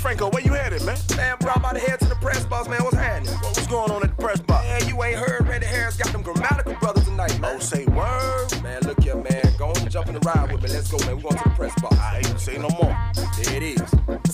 Franco, where you headed, man? Man, bro, I'm about to head to the press box, man. What's happening? What's going on at the press box? Man, you ain't heard Randy Harris got them grammatical brothers tonight, man. Oh, say word. Man, look here, man. Go on and jump in the ride with me. Let's go, man. We're going to the press box. I ain't say no more. There it is.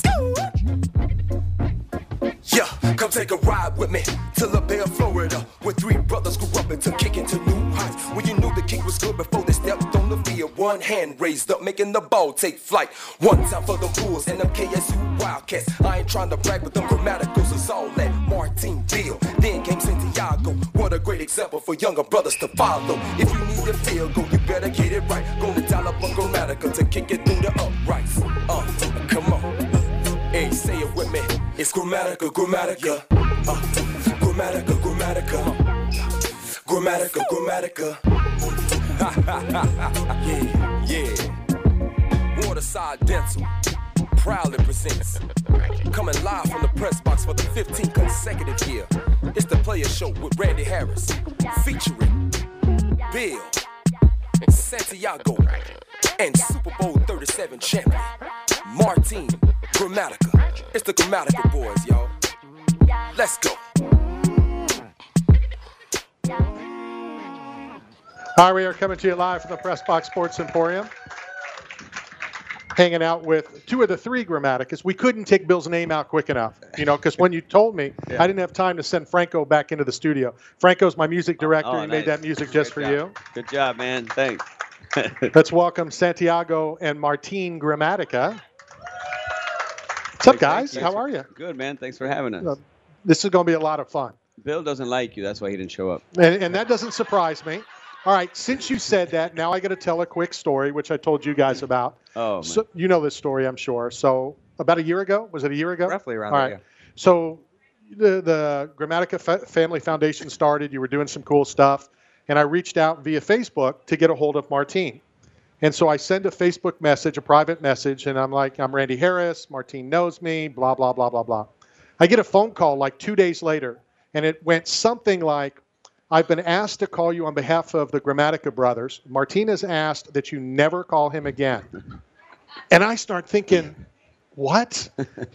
Yeah, come take a ride with me to La Belle, Florida, where three brothers grew up and took kicking to new heights. Where you knew the kick was good before they stepped on the field. One hand raised up, making the ball take flight. One time for them Bulls and them KSU Wildcats. I ain't trying to brag, but them grammaticals is all that Martinville. Then came Santiago. What a great example for younger brothers to follow. If you need a field goal, you better get it right. Gonna dial up on grammatical to kick it through the uprights. Come on. Hey, say it with me. It's grammatical, Grammatica. Grammatical, Grammatica. Grammatical, Grammatica. Yeah. Waterside Dental proudly presents. Coming live from the press box for the 15th consecutive year. It's the Player Show with Randy Harris. Featuring Bill, Santiago, and Super Bowl 37 champion Martin Grammatica. It's the Grammatical boys, y'all. Let's go. All right, we are coming to you live from the Press Box Sports Emporium. Hanging out with two of the three Grammaticas. We couldn't take Bill's name out quick enough, because when you told me, I didn't have time to send Franco back into the studio. Franco's my music director. He made that music just for you. Good job, man. Thanks. Let's welcome Santiago and Martin Grammatica. What's up, guys? How are you? Good, man. Thanks for having us. This is going to be a lot of fun. Bill doesn't like you. That's why he didn't show up. And that doesn't surprise me. All right, since you said that, now I got to tell a quick story, which I told you guys about. Oh, man. So, you know this story, I'm sure. So about a year ago, was it a year ago? Roughly around All there, right. So the Grammatica Family Foundation started. You were doing some cool stuff. And I reached out via Facebook to get a hold of Martin. And so I send a Facebook message, a private message, and I'm like, I'm Randy Harris. Martin knows me, blah, blah, blah, blah, blah. I get a phone call like 2 days later, and it went something like, I've been asked to call you on behalf of the Grammatica brothers. Martin has asked that you never call him again. And I start thinking, what?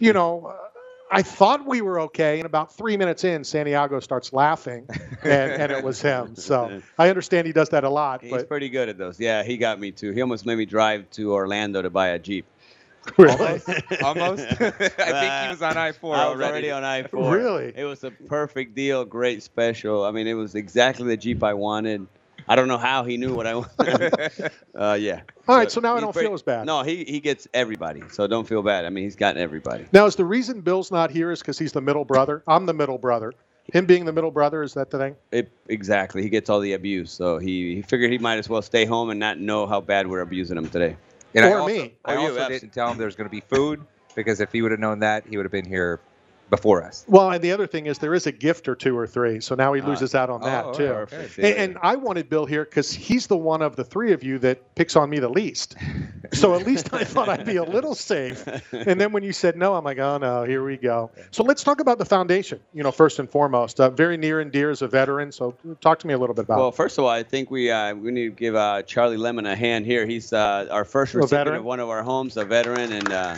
I thought we were okay. And about 3 minutes in, Santiago starts laughing, and it was him. So I understand he does that a lot. He's pretty good at those. Yeah, he got me too. He almost made me drive to Orlando to buy a Jeep. Really? Almost. I think he was on I-4 I was already. already on I-4. Really? It was a perfect deal, great special. I mean, it was exactly the Jeep I wanted. I don't know how he knew what I wanted. Yeah. All right, so now I don't pretty, feel as bad. No, he gets everybody, so don't feel bad. I mean, he's gotten everybody. Now, is the reason Bill's not here is because he's the middle brother? I'm the middle brother. Him being the middle brother, is that the thing? Exactly. He gets all the abuse, so he figured he might as well stay home and not know how bad we're abusing him today. And Or I also, me. I also didn't tell him there was going to be food, because if he would have known that, he would have been here before us. Well, and the other thing is there is a gift or two or three, so now he loses out on that, too. Perfect. And I wanted Bill here because he's the one of the three of you that picks on me the least. So at least I thought I'd be a little safe. And then when you said no, I'm like, oh, no, here we go. So let's talk about the foundation, first and foremost. Very near and dear as a veteran, so talk to me a little bit about it. Well, first of all, I think we need to give Charlie Lemon a hand here. He's our first recipient of one of our homes, a veteran, and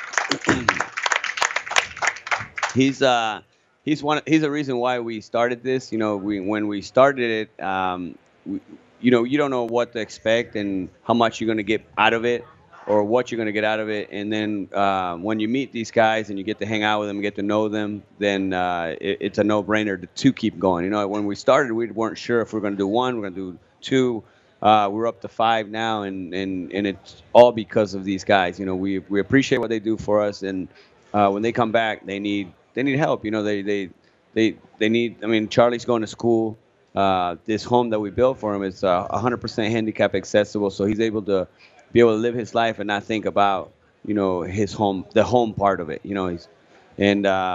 he's a reason why we started this. When we started it, you don't know what to expect and how much you're going to get out of it or what you're going to get out of it. And then when you meet these guys and you get to hang out with them, get to know them, then it's a no-brainer to keep going. When we started, we weren't sure if we were going to do one, we're going to do two. We're up to 5 now, and it's all because of these guys. We appreciate what they do for us, and when they come back, they need help. They need. I mean, Charlie's going to school. This home that we built for him is 100% handicap accessible, so he's able to live his life and not think about his home, the home part of it.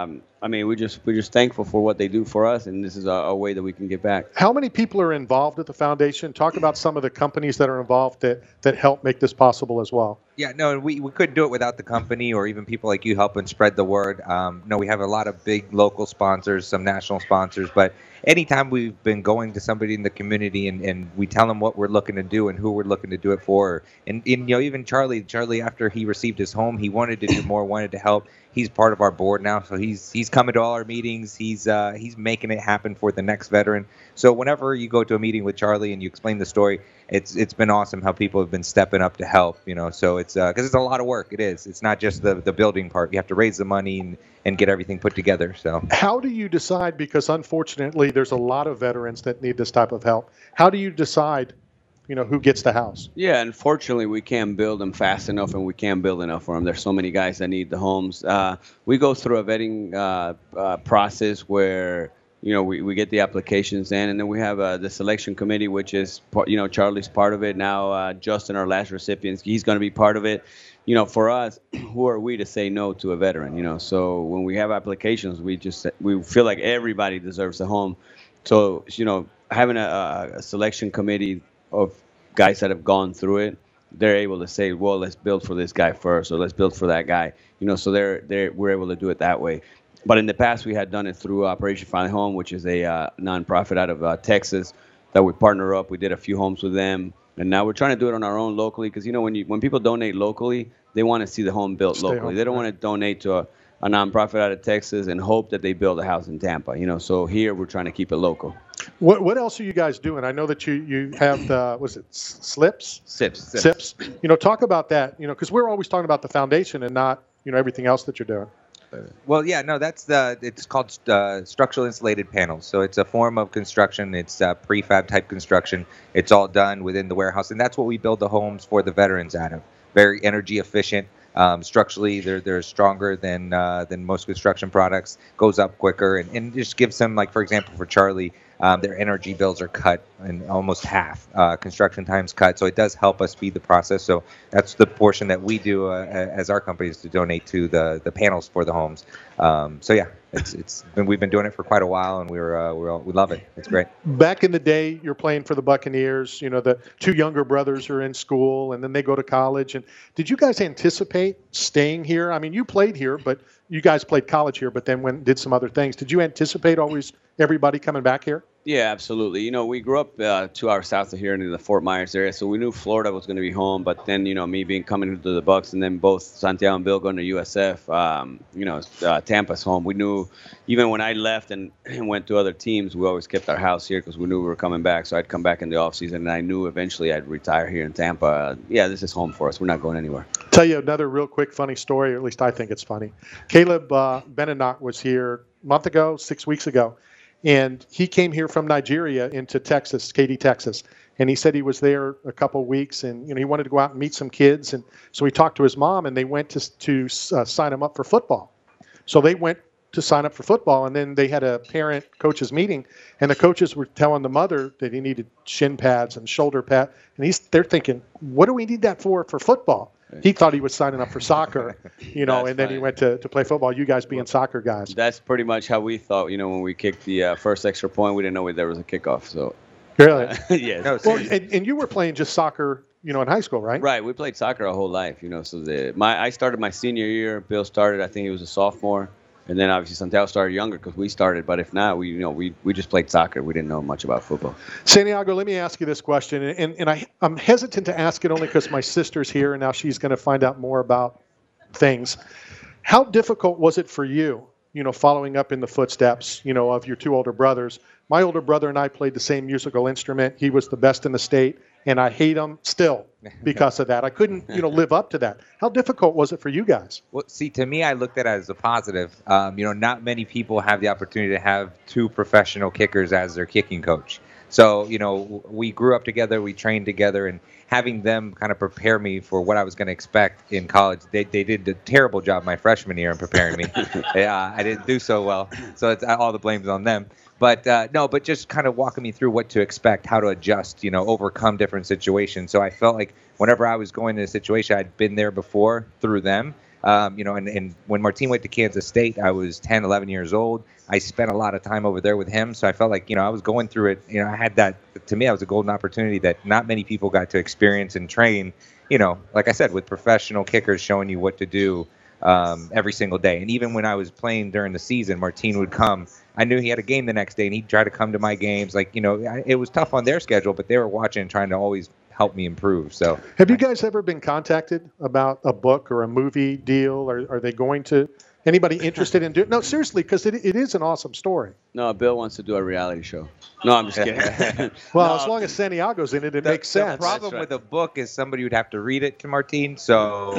I mean, we're just thankful for what they do for us, and this is a way that we can give back. How many people are involved at the foundation? Talk about some of the companies that are involved that help make this possible as well. Yeah, no, we couldn't do it without the company or even people like you helping spread the word. No, we have a lot of big local sponsors, some national sponsors, but anytime we've been going to somebody in the community and we tell them what we're looking to do and who we're looking to do it for, and you know, even Charlie after he received his home, he wanted to do more, wanted to help. He's part of our board now, so he's coming to all our meetings. He's making it happen for the next veteran. So whenever you go to a meeting with Charlie and you explain the story, it's been awesome how people have been stepping up to help. You know, so it's because it's a lot of work. It is. It's not just the building part. You have to raise the money and get everything put together. So how do you decide? Because unfortunately, there's a lot of veterans that need this type of help. How do you decide? You know, who gets the house? Yeah, unfortunately, we can't build them fast enough, and we can't build enough for them. There's so many guys that need the homes. We go through a vetting process where, you know, we get the applications in, and then we have the selection committee, which is, you know, Charlie's part of it now. Justin, our last recipient, he's going to be part of it. You know, for us, who are we to say no to a veteran? You know, so when we have applications, we feel like everybody deserves a home. So, you know, having a selection committee of guys that have gone through it, they're able to say, well, let's build for this guy first, or let's build for that guy. You know, so we're able to do it that way. But in the past, we had done it through Operation Find Home, which is a nonprofit out of Texas that we partner up. We did a few homes with them, and now we're trying to do it on our own locally. Because, you know, when people donate locally, they want to see the home built locally. They don't want to donate to a nonprofit out of Texas and hope that they build a house in Tampa. You know, so here we're trying to keep it local. What else are you guys doing? I know that you have the, was it SIPs? SIPs. You know, talk about that, you know, because we're always talking about the foundation and not, you know, everything else that you're doing. Well, yeah, no, it's called structural insulated panels. So it's a form of construction. It's prefab type construction. It's all done within the warehouse. And that's what we build the homes for the veterans out of. Very energy efficient. Structurally, they're stronger than most construction products. Goes up quicker and just gives them, like, for example, for Charlie, their energy bills are cut in almost half. Construction time's cut, so it does help us speed the process. So that's the portion that we do as our company, is to donate to the panels for the homes. So yeah, we've been doing it for quite a while, and we love it. It's great. Back in the day, you're playing for the Buccaneers. You know, the two younger brothers are in school, and then they go to college. And did you guys anticipate staying here? I mean, you played here, but you guys played college here, but then did some other things. Did you anticipate always everybody coming back here? Yeah, absolutely. You know, we grew up 2 hours south of here in the Fort Myers area, so we knew Florida was going to be home. But then, you know, me coming into the Bucs, and then both Santiago and Bill going to USF, you know, Tampa's home. We knew, even when I left and went to other teams, we always kept our house here because we knew we were coming back. So I'd come back in the offseason, and I knew eventually I'd retire here in Tampa. Yeah, this is home for us. We're not going anywhere. Tell you another real quick funny story, or at least I think it's funny. Caleb Benenot was here a month ago, 6 weeks ago. And he came here from Nigeria into Texas, Katy, Texas. And he said he was there a couple of weeks, and, you know, he wanted to go out and meet some kids. And so he talked to his mom, and they went to sign him up for football. So they went to sign up for football, and then they had a parent-coaches meeting, and the coaches were telling the mother that he needed shin pads and shoulder pads. And they're thinking, what do we need that for football? He thought he was signing up for soccer, you know, and then he went to play football, you guys being soccer guys. That's pretty much how we thought, you know, when we kicked the first extra point. We didn't know there was a kickoff. So Really? Yes. No, Well, and you were playing just soccer, you know, in high school, right? Right. We played soccer our whole life, you know. So I started my senior year. Bill started, I think he was a sophomore. And then obviously Santiago started younger because we started. But if not, we just played soccer. We didn't know much about football. Santiago, let me ask you this question. And I'm hesitant to ask it only because my sister's here and now she's going to find out more about things. How difficult was it for you, you know, following up in the footsteps, you know, of your two older brothers? My older brother and I played the same musical instrument. He was the best in the state, and I hate him still because of that. I couldn't, you know, live up to that. How difficult was it for you guys? Well, see, to me, I looked at it as a positive. You know, not many people have the opportunity to have two professional kickers as their kicking coach. So, you know, we grew up together, we trained together, and having them kind of prepare me for what I was going to expect in college. They did a terrible job my freshman year in preparing me. I didn't do so well, so it's all the blame's on them. But but just kind of walking me through what to expect, how to adjust, you know, overcome different situations. So I felt like whenever I was going to a situation, I'd been there before through them. And when Martin went to Kansas State, I was 10, 11 years old. I spent a lot of time over there with him, so I felt like, I was going through it. I had that. To me, that was a golden opportunity that not many people got to experience and train. Like I said, with professional kickers showing you what to do every single day. And even when I was playing during the season, Martin would come. I knew he had a game the next day, and he'd try to come to my games. It was tough on their schedule, but they were watching and trying to always help me improve. So, have you guys ever been contacted about a book or a movie deal? Or are they going to? Anybody interested in doing? No, seriously, because it is an awesome story. No, Bill wants to do a reality show. No, I'm just kidding. Well, as long as Santiago's in it, it makes sense. The problem with a book is somebody would have to read it to Martin. So,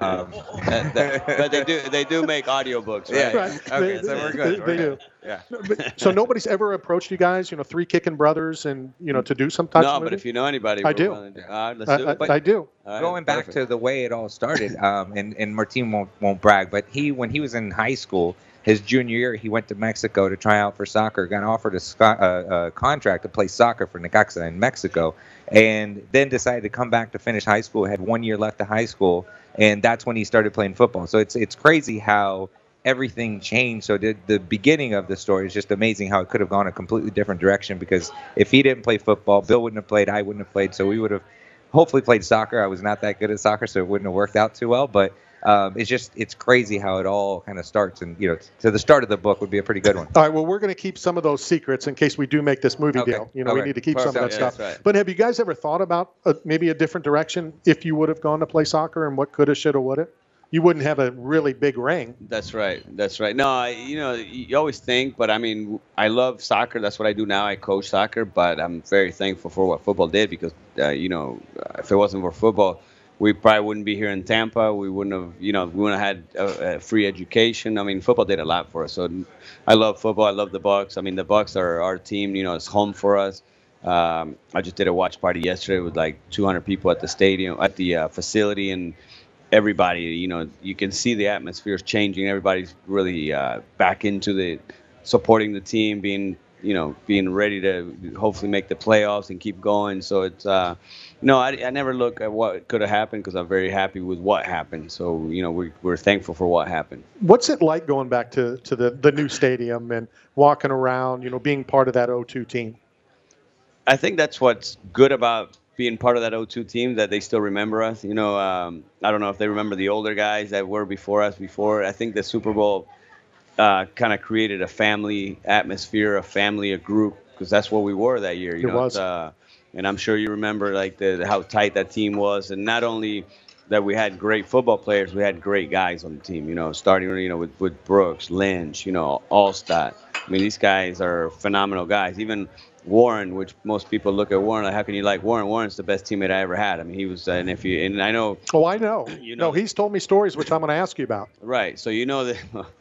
but they do make audiobooks, right? Yeah. Right. Okay, so we're good. They do. Yeah. So nobody's ever approached you guys, three kicking brothers, and to do some type of No, movie? but if you know anybody, I we're do. willing to- let's do it. I do. All right, Going back perfect. to the way it all started, and Martin won't brag, but when he was in high school, his junior year, he went to Mexico to try out for soccer, got offered a contract to play soccer for Necaxa in Mexico, and then decided to come back to finish high school, had 1 year left of high school, and that's when he started playing football. So it's crazy how everything changed. So the beginning of the story is just amazing how it could have gone a completely different direction, because if he didn't play football, Bill wouldn't have played, I wouldn't have played, so we would have hopefully played soccer. I was not that good at soccer, so it wouldn't have worked out too well, but it's crazy how it all kind of starts, and to the start of the book would be a pretty good one. All right, well, we're going to keep some of those secrets in case we do make this movie Okay. deal. We All right. need to keep some of that Perfect. Yeah, stuff. that's right. But have you guys ever thought about maybe a different direction if you would have gone to play soccer, and what coulda, shoulda, woulda? You wouldn't have a really big ring. That's right. No, you always think, but I mean, I love soccer. That's what I do now. I coach soccer, but I'm very thankful for what football did, because, if it wasn't for football, we probably wouldn't be here in Tampa. We wouldn't have had a free education. I mean, football did a lot for us. So I love football. I love the Bucks. I mean, the Bucks are our team. It's home for us. I just did a watch party yesterday with like 200 people at the stadium, at the facility, and everybody, you can see the atmosphere is changing. Everybody's really back into the supporting the team, being ready to hopefully make the playoffs and keep going. So it's I never look at what could have happened, because I'm very happy with what happened. So we're thankful for what happened. What's it like going back to the new stadium and walking around, being part of that 0-2 team? I think that's what's good about being part of that 0-2 team, that they still remember us. I don't know if they remember the older guys that were before us. I think the Super Bowl kind of created a family atmosphere, a group, because that's what we were that year. It was. And I'm sure you remember how tight that team was, and not only that we had great football players, we had great guys on the team. Starting with Brooks, Lynch, Allstott. I mean, these guys are phenomenal guys. Even Warren, which most people look at Warren like, how can you like Warren? Warren's the best teammate I ever had. I mean, he was and I know. Oh, I know. know. He's told me stories which I'm going to ask you about. Right. So that.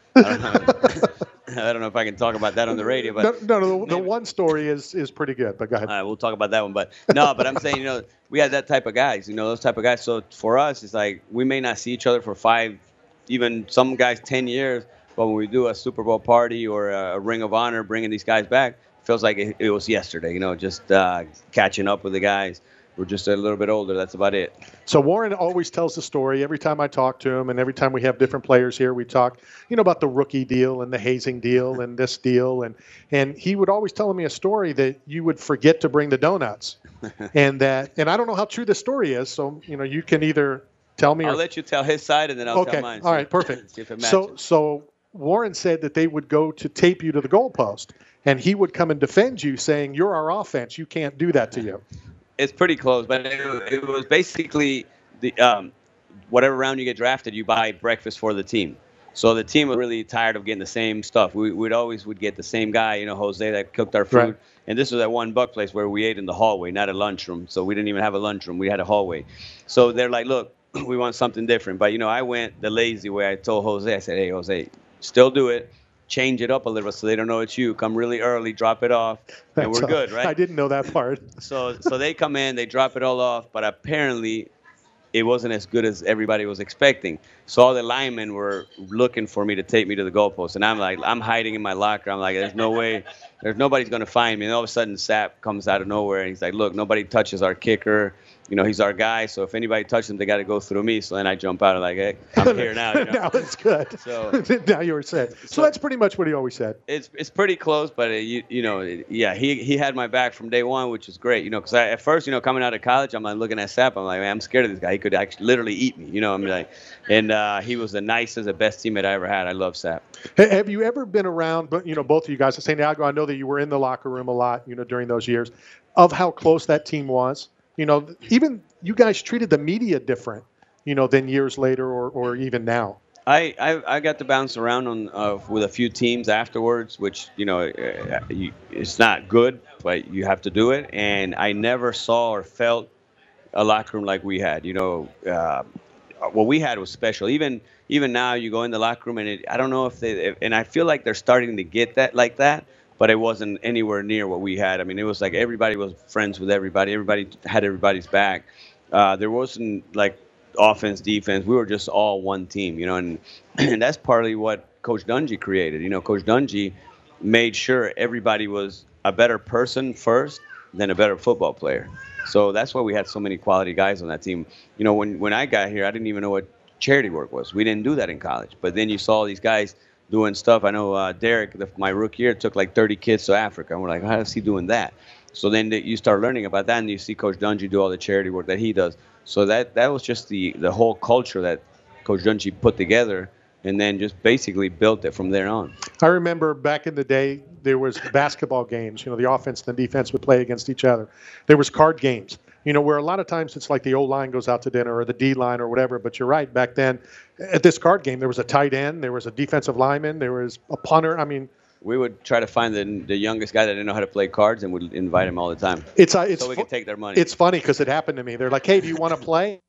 I don't know if I can talk about that on the radio, but No, the one story is pretty good. But go ahead. all right, we'll talk about that one. But I'm saying, we had that type of guys, those type of guys. So for us, it's like we may not see each other for 5, even some guys 10 years, but when we do a Super Bowl party or a Ring of Honor, bringing these guys back, feels like it was yesterday. Just catching up with the guys. We're just a little bit older. That's about it. So Warren always tells the story every time I talk to him, and every time we have different players here, we talk, about the rookie deal and the hazing deal and this deal, and he would always tell me a story that you would forget to bring the donuts, and I don't know how true the story is. So you can either tell me. I'll let you tell his side, and then I'll okay. tell mine. All right, perfect. See if it matches. So Warren said that they would go to tape you to the goalpost, and he would come and defend you, saying, "You're our offense. You can't do that to you." It's pretty close, but it was basically the whatever round you get drafted, you buy breakfast for the team. So the team was really tired of getting the same stuff. We'd always get the same guy, Jose, that cooked our food. Right. And this was at one Buck place where we ate in the hallway, not a lunchroom. So we didn't even have a lunchroom. We had a hallway. So they're like, look, we want something different. But, I went the lazy way. I told Jose, I said, hey, Jose, still do it. Change it up a little so they don't know it's you. Come really early, drop it off, and we're good, right? I didn't know that part. So they come in, they drop it all off, but apparently it wasn't as good as everybody was expecting. So all the linemen were looking for me to take me to the goalpost, and I'm hiding in my locker. I'm like, there's no way, nobody's going to find me. And all of a sudden, Sapp comes out of nowhere, and he's like, look, nobody touches our kicker. he's our guy. So if anybody touches him, they got to go through me. So then I jump out and like, hey, I'm here now. Now it's good. So now you were said. So that's pretty much what he always said. It's pretty close, but he had my back from day one, which is great. Because at first, coming out of college, I'm like looking at Sapp. I'm like, man, I'm scared of this guy. He could actually literally eat me. I'm like, and he was the nicest, the best teammate I ever had. I love Sapp. Have you ever been around? But both of you guys at St. Algo, I know that you were in the locker room a lot. During those years, of how close that team was. Even you guys treated the media different, than years later or even now. I got to bounce around with a few teams afterwards, which it's not good, but you have to do it. And I never saw or felt a locker room like we had. What we had was special. Even now, you go in the locker room and I don't know and I feel like they're starting to get that like that. But it wasn't anywhere near what we had. I mean, it was like everybody was friends with everybody. Everybody had everybody's back. There wasn't like offense, defense. We were just all one team, and that's partly what Coach Dungy created. Coach Dungy made sure everybody was a better person first, then a better football player. So that's why we had so many quality guys on that team. When I got here, I didn't even know what charity work was. We didn't do that in college. But then you saw these guys doing stuff. I know Derek, my rookie year, took like 30 kids to Africa. And we're like, how is he doing that? So then you start learning about that, and you see Coach Dungy do all the charity work that he does. So that was just the whole culture that Coach Dungy put together, and then just basically built it from there on. I remember back in the day, there was basketball games. The offense and the defense would play against each other. There was card games. Where a lot of times it's like the O-line goes out to dinner or the D-line or whatever. But you're right. Back then, at this card game, there was a tight end, there was a defensive lineman, there was a punter. I mean, we would try to find the youngest guy that didn't know how to play cards and would invite him all the time. So we could take their money. It's funny because it happened to me. They're like, hey, do you want to play?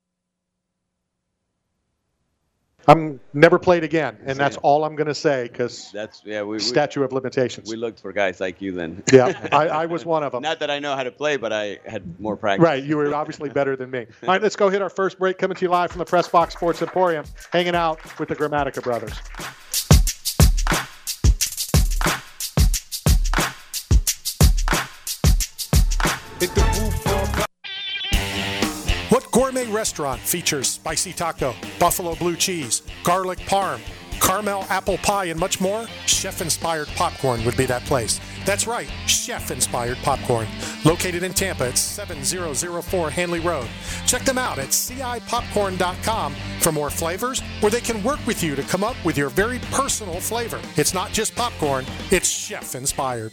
I'm never played again, and that's all I'm going to say because statute of limitations. We looked for guys like you then. Yeah, I was one of them. Not that I know how to play, but I had more practice. Right, you were obviously better than me. All right, let's go hit our first break. Coming to you live from the Press Box Sports Emporium, hanging out with the Gramatica brothers. What gourmet restaurant features spicy taco, buffalo blue cheese, garlic parm, caramel apple pie, and much more? Chef-inspired popcorn would be that place. That's right, chef-inspired popcorn. Located in Tampa at 7004 Hanley Road. Check them out at cipopcorn.com for more flavors, where they can work with you to come up with your very personal flavor. It's not just popcorn, it's chef-inspired.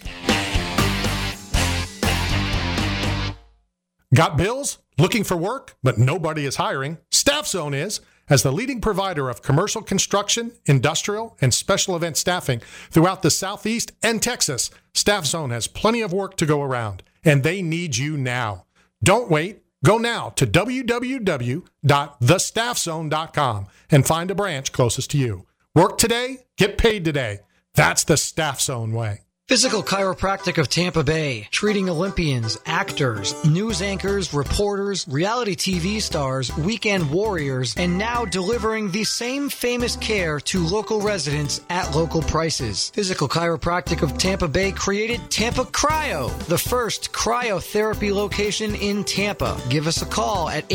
Got bills? Looking for work, but nobody is hiring? Staff Zone is. As the leading provider of commercial construction, industrial, and special event staffing throughout the Southeast and Texas, Staff Zone has plenty of work to go around, and they need you now. Don't wait. Go now to www.thestaffzone.com and find a branch closest to you. Work today, get paid today. That's the Staff Zone way. Physical Chiropractic of Tampa Bay, treating Olympians, actors, news anchors, reporters, reality TV stars, weekend warriors, and now delivering the same famous care to local residents at local prices. Physical Chiropractic of Tampa Bay created Tampa Cryo, the first cryotherapy location in Tampa. Give us a call at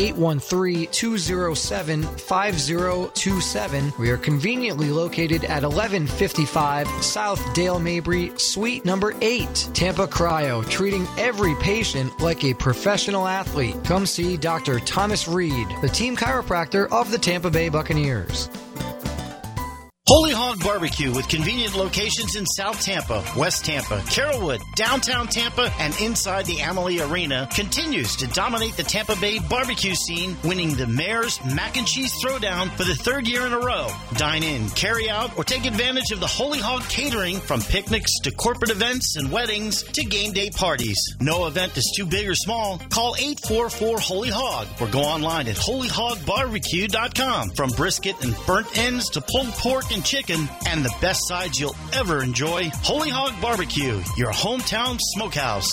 813-207-5027. We are conveniently located at 1155 South Dale Mabry, Suite number 8. Tampa Cryo, treating every patient like a professional athlete. Come see Dr. Thomas Reed, the team chiropractor of the Tampa Bay Buccaneers. Holy Hog Barbecue, with convenient locations in South Tampa, West Tampa, Carrollwood, downtown Tampa, and inside the Amalie Arena, continues to dominate the Tampa Bay barbecue scene, winning the Mayor's Mac and Cheese Throwdown for the 3rd year in a row. Dine in, carry out, or take advantage of the Holy Hog catering, from picnics to corporate events and weddings to game day parties. No event is too big or small. Call 844-HOLY-HOG or go online at holyhogbarbecue.com. From brisket and burnt ends to pulled pork and chicken, and the best sides you'll ever enjoy, Holy Hog Barbecue, your hometown smokehouse.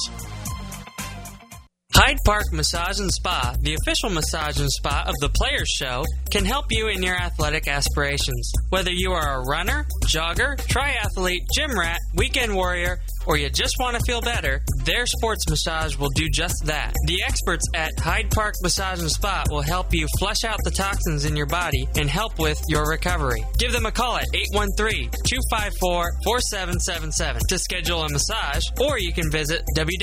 Hyde Park Massage and Spa, the official massage and spa of the Players Show, can help you in your athletic aspirations. Whether you are a runner, jogger, triathlete, gym rat, weekend warrior, or you just want to feel better, their sports massage will do just that. The experts at Hyde Park Massage and Spa will help you flush out the toxins in your body and help with your recovery. Give them a call at 813-254-4777 to schedule a massage, or you can visit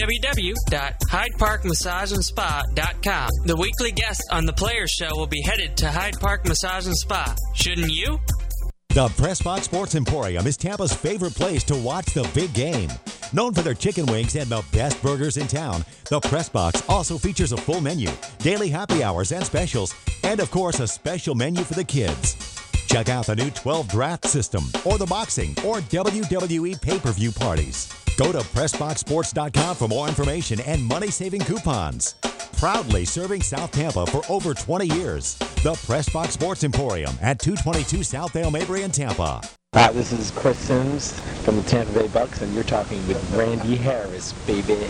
www.hydeparkmassageandspa.com. The weekly guest on the Players Show will be headed to Hyde Park Massage and Spa. Shouldn't you? The PressBox Sports Emporium is Tampa's favorite place to watch the big game. Known for their chicken wings and the best burgers in town, the PressBox also features a full menu, daily happy hours and specials, and of course a special menu for the kids. Check out the new 12 draft system, or the boxing or WWE pay-per-view parties. Go to PressBoxSports.com for more information and money-saving coupons. Proudly serving South Tampa for over 20 years. The PressBox Sports Emporium at 222 South Dale Mabry in Tampa. Hi, this is Chris Sims from the Tampa Bay Bucks, and you're talking with Randy Harris, baby.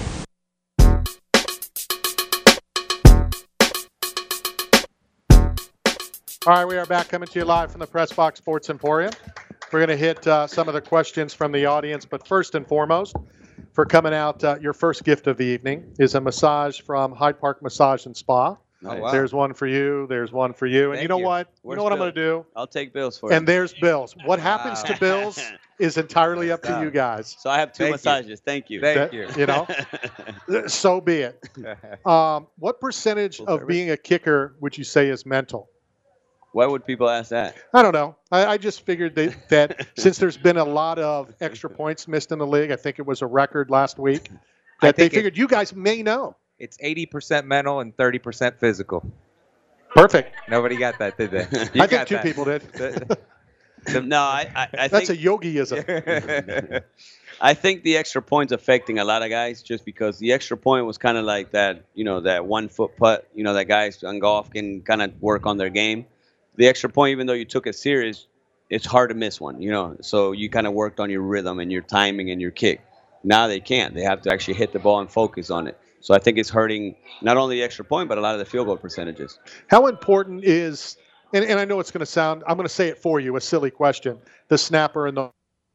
All right, we are back coming to you live from the PressBox Sports Emporium. We're going to hit some of the questions from the audience, but first and foremost, for coming out, your first gift of the evening is a massage from Hyde Park Massage and Spa. Oh, wow. There's one for you. There's one for you. And Thank you know you. what? Where's you know what I'm Bill? going to do? I'll take Bill's for you. And there's Bill's. What happens to Bill's is entirely up to you guys. So I have two Thank you. massages. Thank you. Thank you. You know, so be it. What percentage of being a kicker would you say is mental? Why would people ask that? I don't know. I just figured that since there's been a lot of extra points missed in the league, I think it was a record last week, that they figured you guys may know. It's 80% mental and 30% physical. Perfect. Nobody got that, did they? I think two people did. No, I That's think a yogiism. I think the extra point's affecting a lot of guys just because the extra point was kind of like that, that 1 foot putt, that guys on golf can kind of work on their game. The extra point, even though you took it serious, it's hard to miss one, So you kind of worked on your rhythm and your timing and your kick. Now they can't. They have to actually hit the ball and focus on it. So I think it's hurting not only the extra point, but a lot of the field goal percentages. How important is, and I know it's going to sound, I'm going to say it for you, a silly question, the snapper and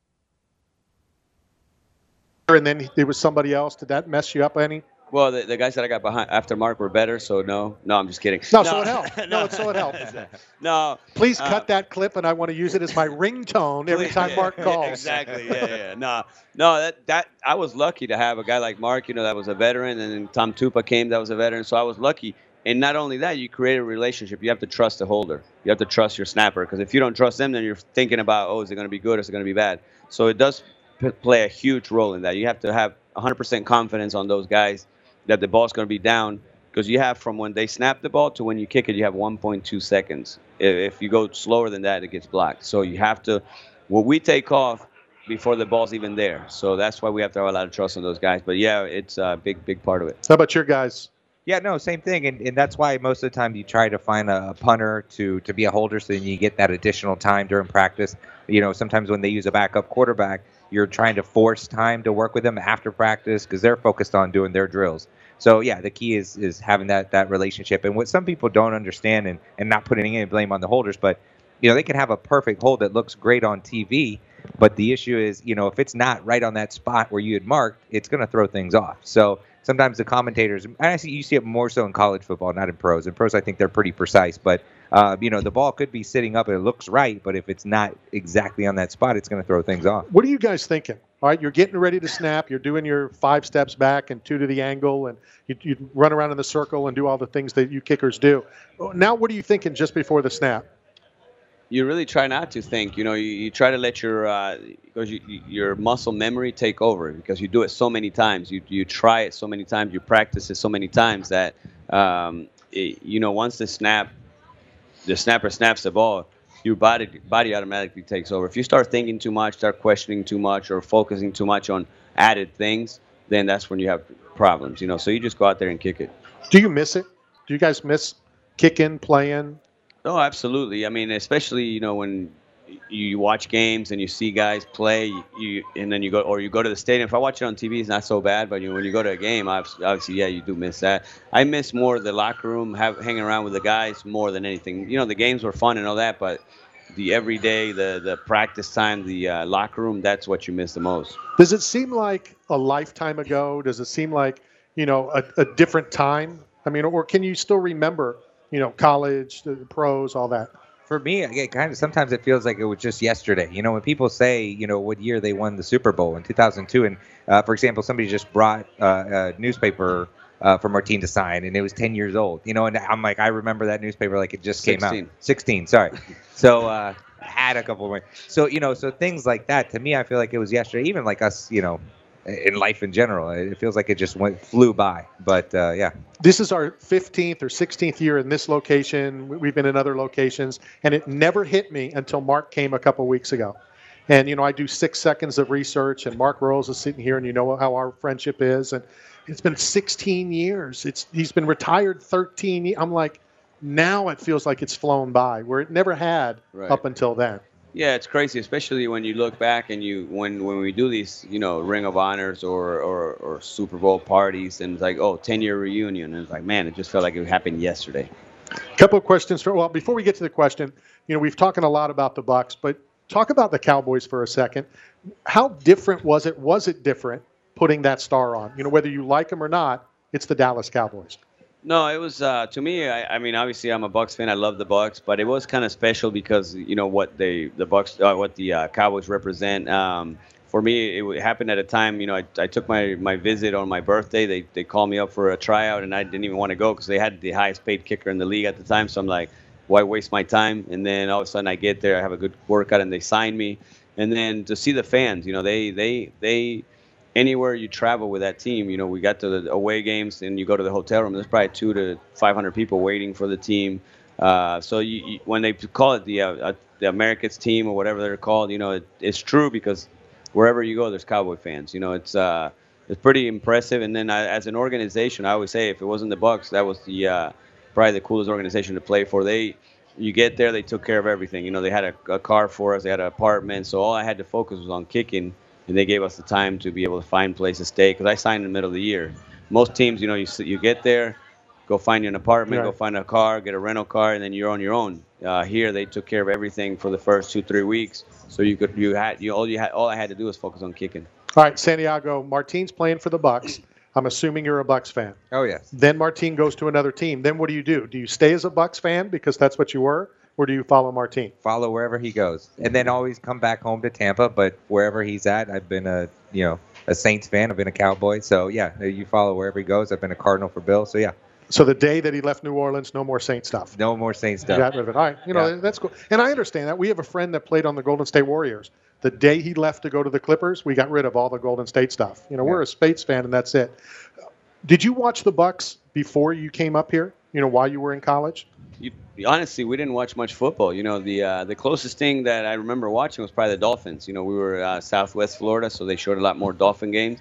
then there was somebody else. Did that mess you up any? Well, the guys that I got behind after Mark were better, so no, I'm just kidding. No, so it helped. So it helped. No. Please cut that clip, and I want to use it as my ringtone every time Mark calls. Exactly. Yeah. No. That I was lucky to have a guy like Mark, that was a veteran, and then Tom Tupa came, that was a veteran. So I was lucky. And not only that, you create a relationship. You have to trust the holder. You have to trust your snapper, because if you don't trust them, then you're thinking about, is it going to be good or is it going to be bad? So it does play a huge role in that. You have to have 100% confidence on those guys that the ball's going to be down, because you have from when they snap the ball to when you kick it, you have 1.2 seconds. If you go slower than that, it gets blocked. So you have to, we take off before the ball's even there. So that's why we have to have a lot of trust on those guys. But yeah, it's a big part of it. How about your guys? Yeah, no, same thing. And that's why most of the time you try to find a punter to be a holder, so then you get that additional time during practice. Sometimes when they use a backup quarterback, you're trying to force time to work with them after practice because they're focused on doing their drills. So, yeah, the key is having that relationship. And what some people don't understand, and not putting any blame on the holders, but, they can have a perfect hold that looks great on TV, but the issue is, if it's not right on that spot where you had marked, it's going to throw things off. So sometimes the commentators, and you see it more so in college football, not in pros. In pros, I think they're pretty precise, but the ball could be sitting up and it looks right, but if it's not exactly on that spot, it's going to throw things off. What are you guys thinking? All right, you're getting ready to snap. You're doing your 5 steps back and 2 to the angle, and you run around in the circle and do all the things that you kickers do. Now, what are you thinking just before the snap? You really try not to think. You try to let your muscle memory take over, because you do it so many times. You try it so many times. You practice it so many times that once the snapper snaps the ball, your body automatically takes over. If you start thinking too much, start questioning too much, or focusing too much on added things, then that's when you have problems. So you just go out there and kick it. Do you miss it? Do you guys miss kicking, playing? Oh, absolutely. I mean, especially when you watch games and you see guys play, and then you go to the stadium. If I watch it on TV, it's not so bad, but when you go to a game, obviously, yeah, you do miss that. I miss more the locker room, hanging around with the guys more than anything. The games were fun and all that, but the everyday, the practice time, the locker room, that's what you miss the most. Does it seem like a lifetime ago? Does it seem like, a different time? I mean, or can you still remember, college, the pros, all that? For me, sometimes it feels like it was just yesterday. When people say, what year they won the Super Bowl in 2002, and for example, somebody just brought a newspaper for Martin to sign, and it was 10 years old. And I'm like, I remember that newspaper like it just came out. 16, sorry. So I had a couple more. So so things like that. To me, I feel like it was yesterday. Even like us, in life in general, it feels like it just flew by. But yeah. This is our 15th or 16th year in this location. We've been in other locations, and it never hit me until Mark came a couple weeks ago. And, I do 6 seconds of research, and Mark Rose is sitting here, and you know how our friendship is. And it's been 16 years. He's been retired 13 years. I'm like, now it feels like it's flown by, where it never had up until then. Yeah, it's crazy, especially when you look back and when we do these, Ring of Honors or Super Bowl parties, and it's like, 10-year reunion, and it's like, man, it just felt like it happened yesterday. A couple of questions. Before we get to the question, we've talking a lot about the Bucs, but talk about the Cowboys for a second. How different was it? Was it different putting that star on? Whether you like them or not, it's the Dallas Cowboys. No, it was to me. I mean, obviously, I'm a Bucs fan. I love the Bucs, but it was kind of special because what the Cowboys represent. For me, it happened at a time. I took my visit on my birthday. They called me up for a tryout, and I didn't even want to go because they had the highest paid kicker in the league at the time. So I'm like, why waste my time? And then all of a sudden, I get there, I have a good workout, and they sign me. And then to see the fans, they anywhere you travel with that team, we got to the away games and you go to the hotel room, there's probably 200 to 500 people waiting for the team. So when they call it the America's team or whatever they're called, it's true because wherever you go, there's Cowboy fans. It's pretty impressive. And then as an organization, I always say if it wasn't the Bucs, that was probably the coolest organization to play for. You get there, they took care of everything. They had a car for us, they had an apartment, so all I had to focus was on kicking. And they gave us the time to be able to find places to stay because I signed in the middle of the year. Most teams, you get there, go find you an apartment, go find a car, get a rental car, and then you're on your own. Here, they took care of everything for the first 2-3 weeks, so all I had to do was focus on kicking. All right, Santiago, Martin's playing for the Bucs. I'm assuming you're a Bucs fan. Oh yes. Then Martin goes to another team. Then what do you do? Do you stay as a Bucs fan because that's what you were? Or do you follow Martin? Follow wherever he goes, and then always come back home to Tampa. But wherever he's at, I've been a Saints fan. I've been a Cowboy. So yeah, you follow wherever he goes. I've been a Cardinal for Bill. So yeah. So the day that he left New Orleans, no more Saint stuff. No more Saint stuff. Got rid of it. All right, that's cool. And I understand that. We have a friend that played on the Golden State Warriors. The day he left to go to the Clippers, we got rid of all the Golden State stuff. We're a Spates fan, and that's it. Did you watch the Bucs before you came up here? While you were in college? Honestly, we didn't watch much football. The closest thing that I remember watching was probably the Dolphins. We were Southwest Florida, so they showed a lot more Dolphin games.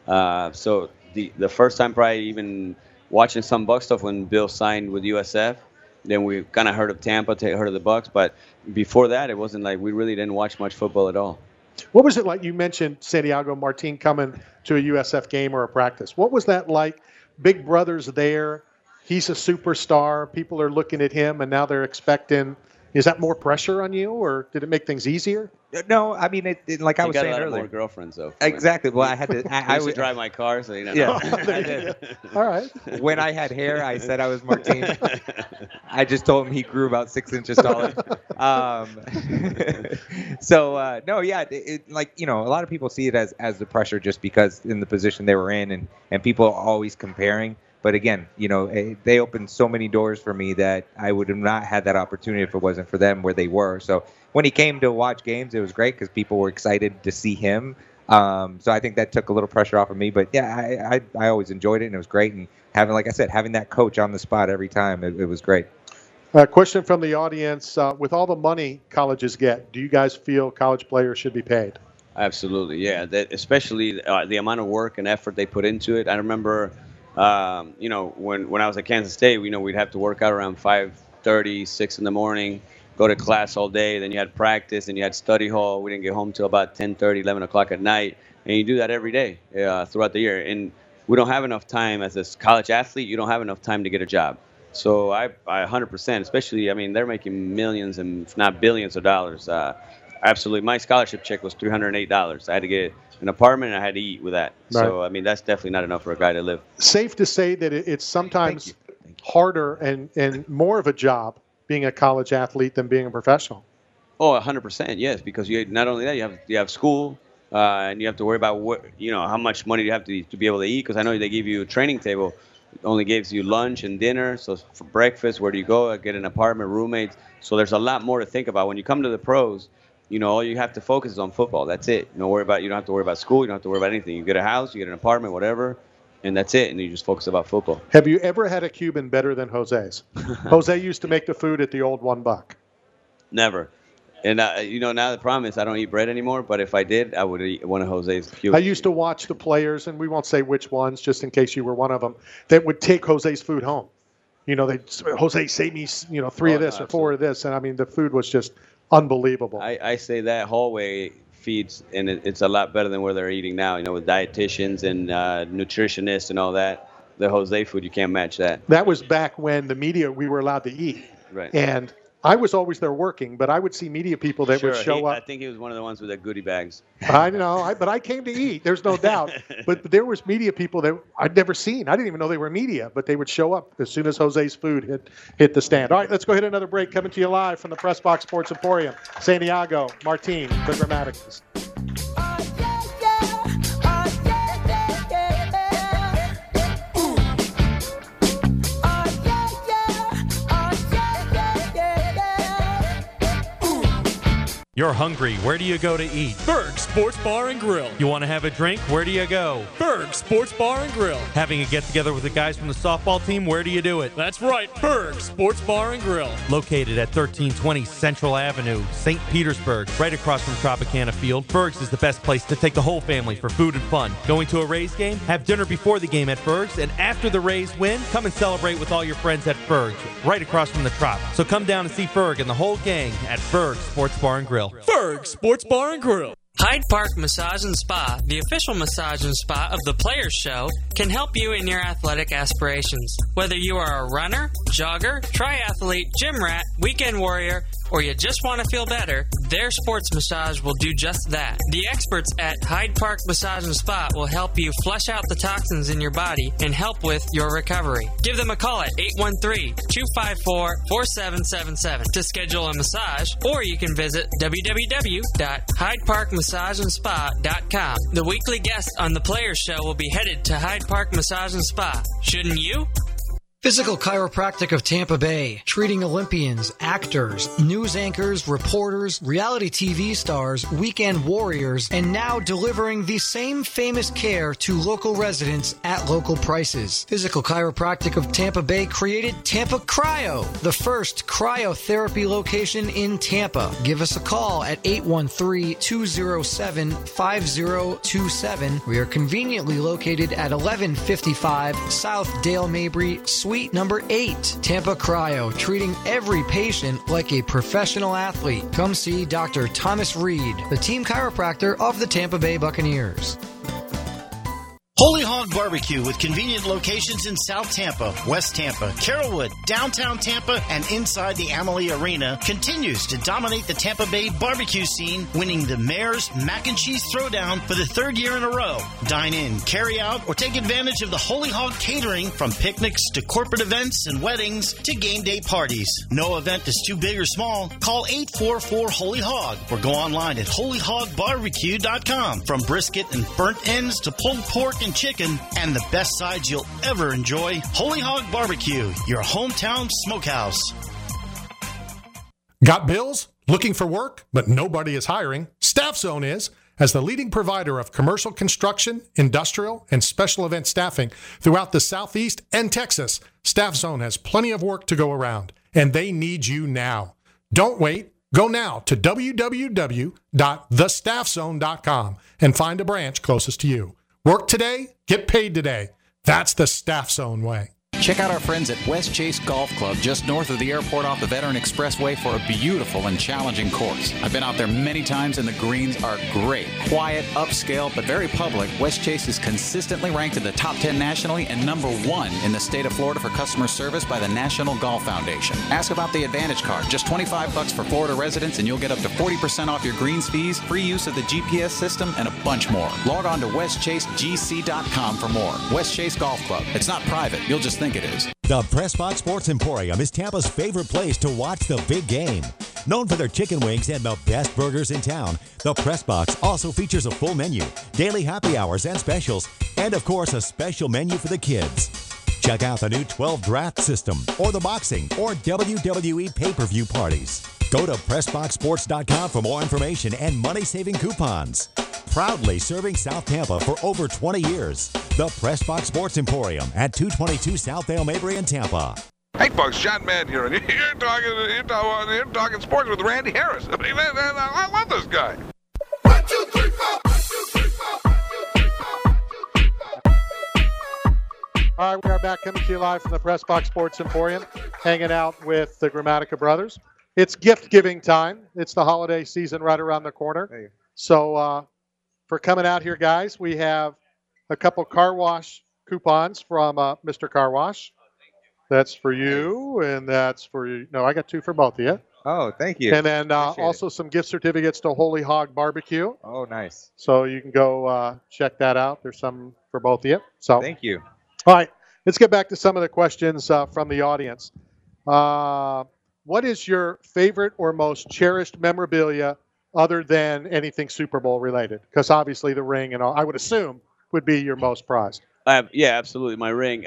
So the first time probably even watching some Bucs stuff when Bill signed with USF. Then we kind of heard of Tampa, heard of the Bucs, but before that, it wasn't like we really didn't watch much football at all. What was it like? You mentioned Santiago Martin coming to a USF game or a practice. What was that like? Big brother's there. He's a superstar. People are looking at him, and now they're expecting. Is that more pressure on you, or did it make things easier? No, I mean, like I was saying earlier. More girlfriends, though. Exactly. Well, I had to. I used to drive my car, so Yeah. I did. All right. When I had hair, I said I was Martin. I just told him he grew about 6 inches taller. No, yeah, a lot of people see it as the pressure just because in the position they were in, and people are always comparing. But again, they opened so many doors for me that I would have not had that opportunity if it wasn't for them where they were. So when he came to watch games, it was great because people were excited to see him. So I think that took a little pressure off of me. But yeah, I always enjoyed it, and it was great. And having that coach on the spot every time, it was great. Question from the audience. With all the money colleges get, do you guys feel college players should be paid? Absolutely, yeah. Especially the amount of work and effort they put into it. I remember... when I was at Kansas State, we'd have to work out around 5:30, 6 in the morning, go to class all day. Then you had practice, and you had study hall. We didn't get home till about 10:30, 11 o'clock at night. And you do that every day throughout the year. And we don't have enough time as a college athlete. You don't have enough time to get a job. So I 100%, especially, I mean, they're making millions and if not billions of dollars. Absolutely. My scholarship check was $308. I had to get an apartment and I had to eat with that. Right. So, I mean, that's definitely not enough for a guy to live. Safe to say that it's sometimes harder and more of a job being a college athlete than being a professional. Oh, 100%, yes, because you not only that, you have school, and you have to worry about how much money you have to be able to eat. Because I know they give you a training table, it only gives you lunch and dinner. So for breakfast, where do you go? Get an apartment, roommates. So there's a lot more to think about when you come to the pros. All you have to focus is on football. That's it. You don't have to worry about school. You don't have to worry about anything. You get a house, you get an apartment, whatever, and that's it. And you just focus about football. Have you ever had a Cuban better than Jose's? Jose used to make the food at the old $1. Never. And, now the problem is I don't eat bread anymore, but if I did, I would eat one of Jose's Cubans. I used to watch the players, and we won't say which ones, just in case you were one of them, that would take Jose's food home. Jose, save me, 3 of this or 4 of this. And, I mean, the food was just unbelievable. I say that hallway feeds, and it's a lot better than where they're eating now, with dietitians and nutritionists and all that. The Jose food, you can't match that. That was back when the media, we were allowed to eat. Right. And I was always there working, but I would see media people that would show up. I think he was one of the ones with the goodie bags. I know, but I came to eat. There's no doubt. But there was media people that I'd never seen. I didn't even know they were media, but they would show up as soon as Jose's food hit the stand. All right, let's go hit another break. Coming to you live from the Press Box Sports Emporium. Santiago, Martin, the Gramaticas. You're hungry. Where do you go to eat? Berg Sports Bar and Grill. You want to have a drink? Where do you go? Berg Sports Bar and Grill. Having a get-together with the guys from the softball team? Where do you do it? That's right, Berg Sports Bar and Grill. Located at 1320 Central Avenue, St. Petersburg, right across from Tropicana Field, Berg's is the best place to take the whole family for food and fun. Going to a Rays game? Have dinner before the game at Berg's, and after the Rays win, come and celebrate with all your friends at Berg's, right across from the Trop. So come down and see Berg and the whole gang at Berg Sports Bar and Grill. Berg Sports Bar and Grill. Hyde Park Massage and Spa, the official massage and spa of the Players Show, can help you in your athletic aspirations. Whether you are a runner, jogger, triathlete, gym rat, weekend warrior, or you just want to feel better, their sports massage will do just that. The experts at Hyde Park Massage and Spa will help you flush out the toxins in your body and help with your recovery. Give them a call at 813-254-4777 to schedule a massage, or you can visit www.hydeparkmassageandspa.com. The weekly guest on the Players Show will be headed to Hyde Park Massage and Spa. Shouldn't you? Physical Chiropractic of Tampa Bay, treating Olympians, actors, news anchors, reporters, reality TV stars, weekend warriors, and now delivering the same famous care to local residents at local prices. Physical Chiropractic of Tampa Bay created Tampa Cryo, the first cryotherapy location in Tampa. Give us a call at 813-207-5027. We are conveniently located at 1155 South Dale Mabry, Suite number 8. Tampa Cryo, treating every patient like a professional athlete. Come see Dr. Thomas Reed, the team chiropractor of the Tampa Bay Buccaneers. Holy Hog Barbecue with convenient locations in South Tampa, West Tampa, Carrollwood, downtown Tampa, and inside the Amalie Arena continues to dominate the Tampa Bay barbecue scene, winning the Mayor's Mac and Cheese Throwdown for the 3rd year in a row. Dine in, carry out, or take advantage of the Holy Hog catering from picnics to corporate events and weddings to game day parties. No event is too big or small. Call 844-HOLY-HOG or go online at holyhogbarbecue.com. From brisket and burnt ends to pulled pork and chicken, and the best sides you'll ever enjoy. Holy Hog Barbecue, your hometown smokehouse. Got bills? Looking for work, but nobody is hiring? Staff Zone is. As the leading provider of commercial construction, industrial, and special event staffing throughout the Southeast and Texas, Staff Zone has plenty of work to go around, and they need you now. Don't wait. Go now to www.thestaffzone.com and find a branch closest to you. Work today, get paid today. That's the Staff Zone way. Check out our friends at West Chase Golf Club just north of the airport off the Veteran Expressway for a beautiful and challenging course. I've been out there many times and the greens are great. Quiet, upscale, but very public, West Chase is consistently ranked in the top 10 nationally and number 1 in the state of Florida for customer service by the National Golf Foundation. Ask about the Advantage Card. Just $25 for Florida residents and you'll get up to 40% off your greens fees, free use of the GPS system, and a bunch more. Log on to westchasegc.com for more. West Chase Golf Club. It's not private. You'll just think it is. The Pressbox Sports Emporium is Tampa's favorite place to watch the big game. Known for their chicken wings and the best burgers in town, the Pressbox also features a full menu, daily happy hours and specials, and of course a special menu for the kids. Check out the new 12 draft system or the boxing or WWE pay-per-view parties. Go to PressboxSports.com for more information and money-saving coupons. Proudly serving South Tampa for over 20 years. The Pressbox Sports Emporium at 222 South Ale Mabry in Tampa. Hey folks, John Madden here, and you're talking sports with Randy Harris. I mean, I love this guy. 1, 2, 3, 4. 1, 2, 3, 4. 1, 2, 3, 4. All right, we are back coming to you live from the Pressbox Sports Emporium, hanging out with the Gramatica brothers. It's gift giving time. It's the holiday season right around the corner. Hey. So for coming out here, guys, we have a couple car wash coupons from Mr. Car Wash. That's for you, and that's for you. No, I got 2 for both of you. Oh, thank you. And then also some gift certificates to Holy Hog Barbecue. Oh, nice. So you can go check that out. There's some for both of you. So thank you. All right, let's get back to some of the questions from the audience. What is your favorite or most cherished memorabilia other than anything Super Bowl related? Because obviously the ring and all, I would assume, would be your most prized. Yeah, absolutely. My ring.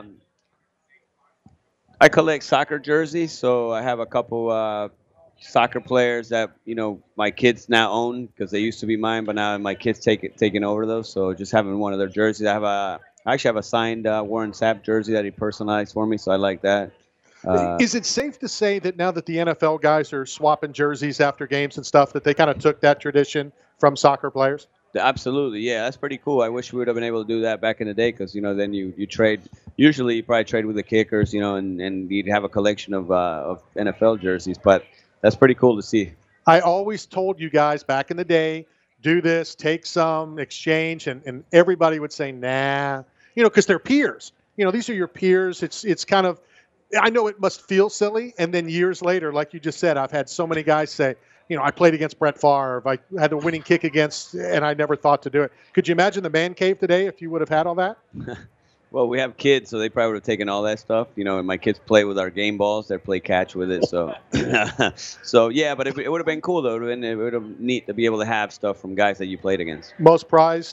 I collect soccer jerseys, so I have a couple soccer players that my kids now own because they used to be mine, but now my kids taking over those. So just having one of their jerseys. I actually have a signed Warren Sapp jersey that he personalized for me, so I like that. Is it safe to say that now that the NFL guys are swapping jerseys after games and stuff, that they kind of took that tradition from soccer players? Absolutely, yeah, that's pretty cool. I wish we would have been able to do that back in the day because, then you trade. Usually you probably trade with the kickers, and you'd have a collection of NFL jerseys. But that's pretty cool to see. I always told you guys back in the day, do this, take some, exchange, and everybody would say, nah, because they're peers. These are your peers. It's kind of, I know it must feel silly. And then years later, like you just said, I've had so many guys say, I played against Brett Favre. I had the winning kick against, and I never thought to do it. Could you imagine the man cave today if you would have had all that? Well, we have kids, so they probably would have taken all that stuff. And my kids play with our game balls. They play catch with it. So, yeah, but it would have been cool, though. It would have been neat to be able to have stuff from guys that you played against. Most prized?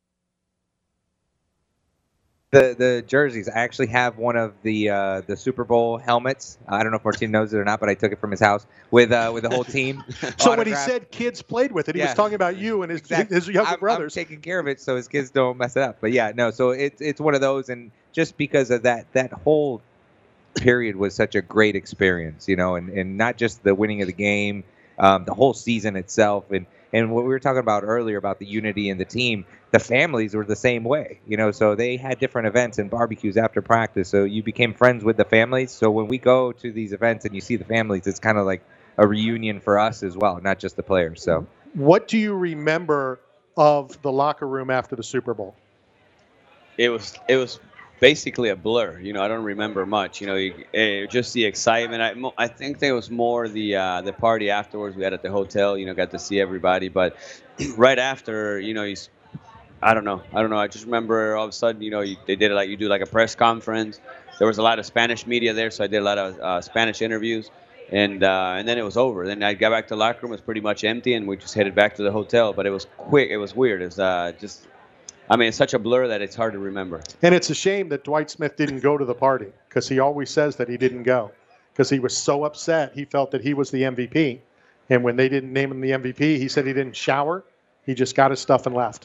The jerseys. I actually have one of the Super Bowl helmets. I don't know if Martin knows it or not, but I took it from his house with the whole team. So when he said kids played with it, he was talking about you and his younger brothers. I'm taking care of it so his kids don't mess it up. But yeah, no. So it's one of those, and just because of that whole period was such a great experience, and not just the winning of the game, the whole season itself, and what we were talking about earlier about the unity in the team, the families were the same way, so they had different events and barbecues after practice. So you became friends with the families. So when we go to these events and you see the families, it's kind of like a reunion for us as well, not just the players. So what do you remember of the locker room after the Super Bowl? It was basically a blur. I don't remember much. Just the excitement. I think there was more the party afterwards we had at the hotel. Got to see everybody. But right after, I don't know. I just remember all of a sudden, they did it like you do like a press conference. There was a lot of Spanish media there, so I did a lot of Spanish interviews. And then it was over. Then I got back to the locker room. It was pretty much empty, and we just headed back to the hotel. But it was quick. It was weird. It was it's such a blur that it's hard to remember. And it's a shame that Dwight Smith didn't go to the party because he always says that he didn't go because he was so upset. He felt that he was the MVP. And when they didn't name him the MVP, he said he didn't shower. He just got his stuff and left.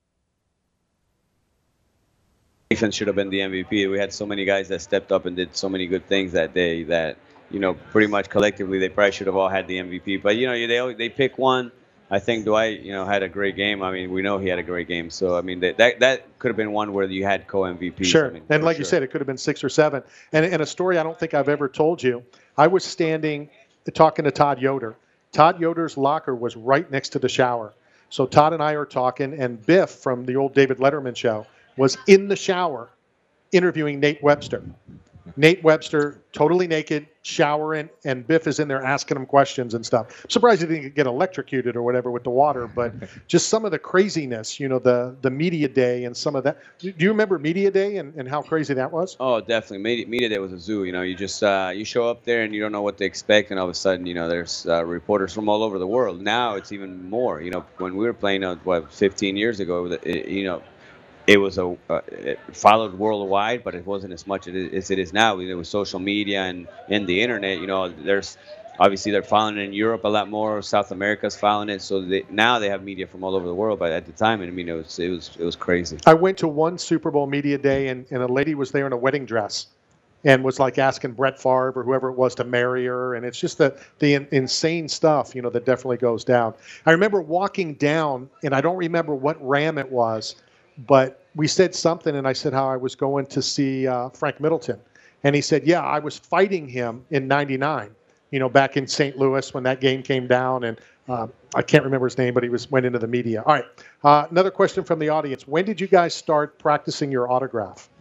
Defense should have been the MVP. We had so many guys that stepped up and did so many good things that day that, pretty much collectively they probably should have all had the MVP. But, they pick one. I think Dwight, had a great game. I mean, we know he had a great game. So, I mean, that could have been one where you had co-MVPs. Sure. I mean, and like sure. you said, it could have been 6 or 7. And a story I don't think I've ever told you. I was standing talking to Todd Yoder. Todd Yoder's locker was right next to the shower. So Todd and I are talking, and Biff from the old David Letterman show was in the shower interviewing Nate Webster. Nate Webster, totally naked, showering, and Biff is in there asking him questions and stuff. I'm surprised he didn't get electrocuted or whatever with the water, but just some of the craziness, the media day and some of that. Do you remember media day and how crazy that was? Oh, definitely. Media day was a zoo. You just you show up there and you don't know what to expect, and all of a sudden, there's reporters from all over the world. Now it's even more. When we were playing, 15 years ago, it was it followed worldwide, but it wasn't as much as it is now. There was social media and the internet. There's obviously they're following it in Europe a lot more. South America's following it, so now they have media from all over the world. But at the time, it was crazy. I went to one Super Bowl media day, and a lady was there in a wedding dress, and was like asking Brett Favre or whoever it was to marry her, and it's just the insane stuff, that definitely goes down. I remember walking down, and I don't remember what Ram it was, but we said something, and I said how I was going to see Frank Middleton. And he said, yeah, I was fighting him in 99, back in St. Louis when that game came down. And I can't remember his name, but he went into the media. All right, another question from the audience. When did you guys start practicing your autograph?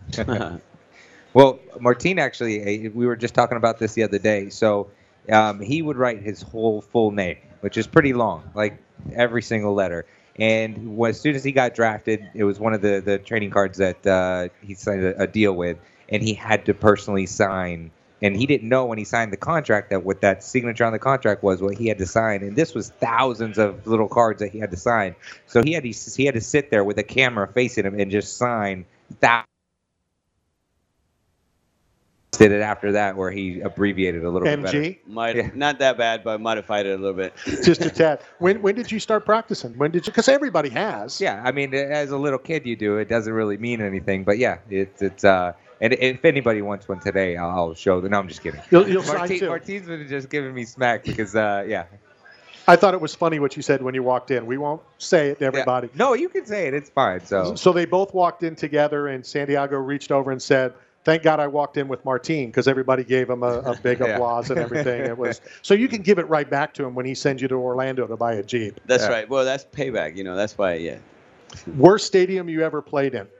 Well, Martin, actually, we were just talking about this the other day. So he would write his whole full name, which is pretty long, like every single letter. And as soon as he got drafted, it was one of the trading cards that he signed a deal with, and he had to personally sign. And he didn't know when he signed the contract that what that signature on the contract was what he had to sign. And this was thousands of little cards that he had to sign. So he had to sit there with a camera facing him and just sign that. Did it after that where he abbreviated a little bit better. Not that bad, but modified it a little bit. Just a tad. When did you start practicing? When did you? Because everybody has. Yeah, I mean, as a little kid, you do. It doesn't really mean anything, but yeah, it's. And if anybody wants one today, I'll show them. No, I'm just kidding. You'll sign too. Martin's been just giving me smack because yeah. I thought it was funny what you said when you walked in. We won't say it to everybody. Yeah. No, you can say it. It's fine. So they both walked in together, and Santiago reached over and said, "Thank God I walked in with Martin," because everybody gave him a big applause and everything. It was so you can give it right back to him when he sends you to Orlando to buy a Jeep. That's right. Well, that's payback. That's why. Yeah. Worst stadium you ever played in?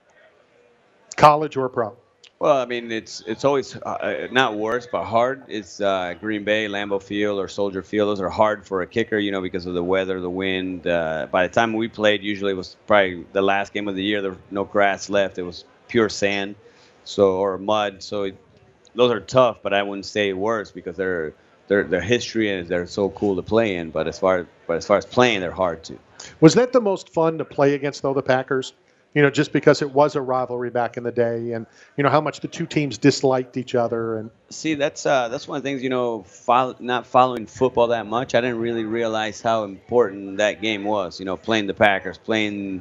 College or pro? Well, I mean, it's always not worse, but hard. It's Green Bay, Lambeau Field, or Soldier Field. Those are hard for a kicker, because of the weather, the wind. By the time we played, usually it was probably the last game of the year. There was no grass left. It was pure sand. Or mud, so those are tough, but I wouldn't say worse because their history and they're so cool to play in. But as far as playing, they're hard too. Was that the most fun to play against the Packers? Just because it was a rivalry back in the day, and how much the two teams disliked each other. And see, that's one of the things. Not following football that much, I didn't really realize how important that game was. Playing the Packers, playing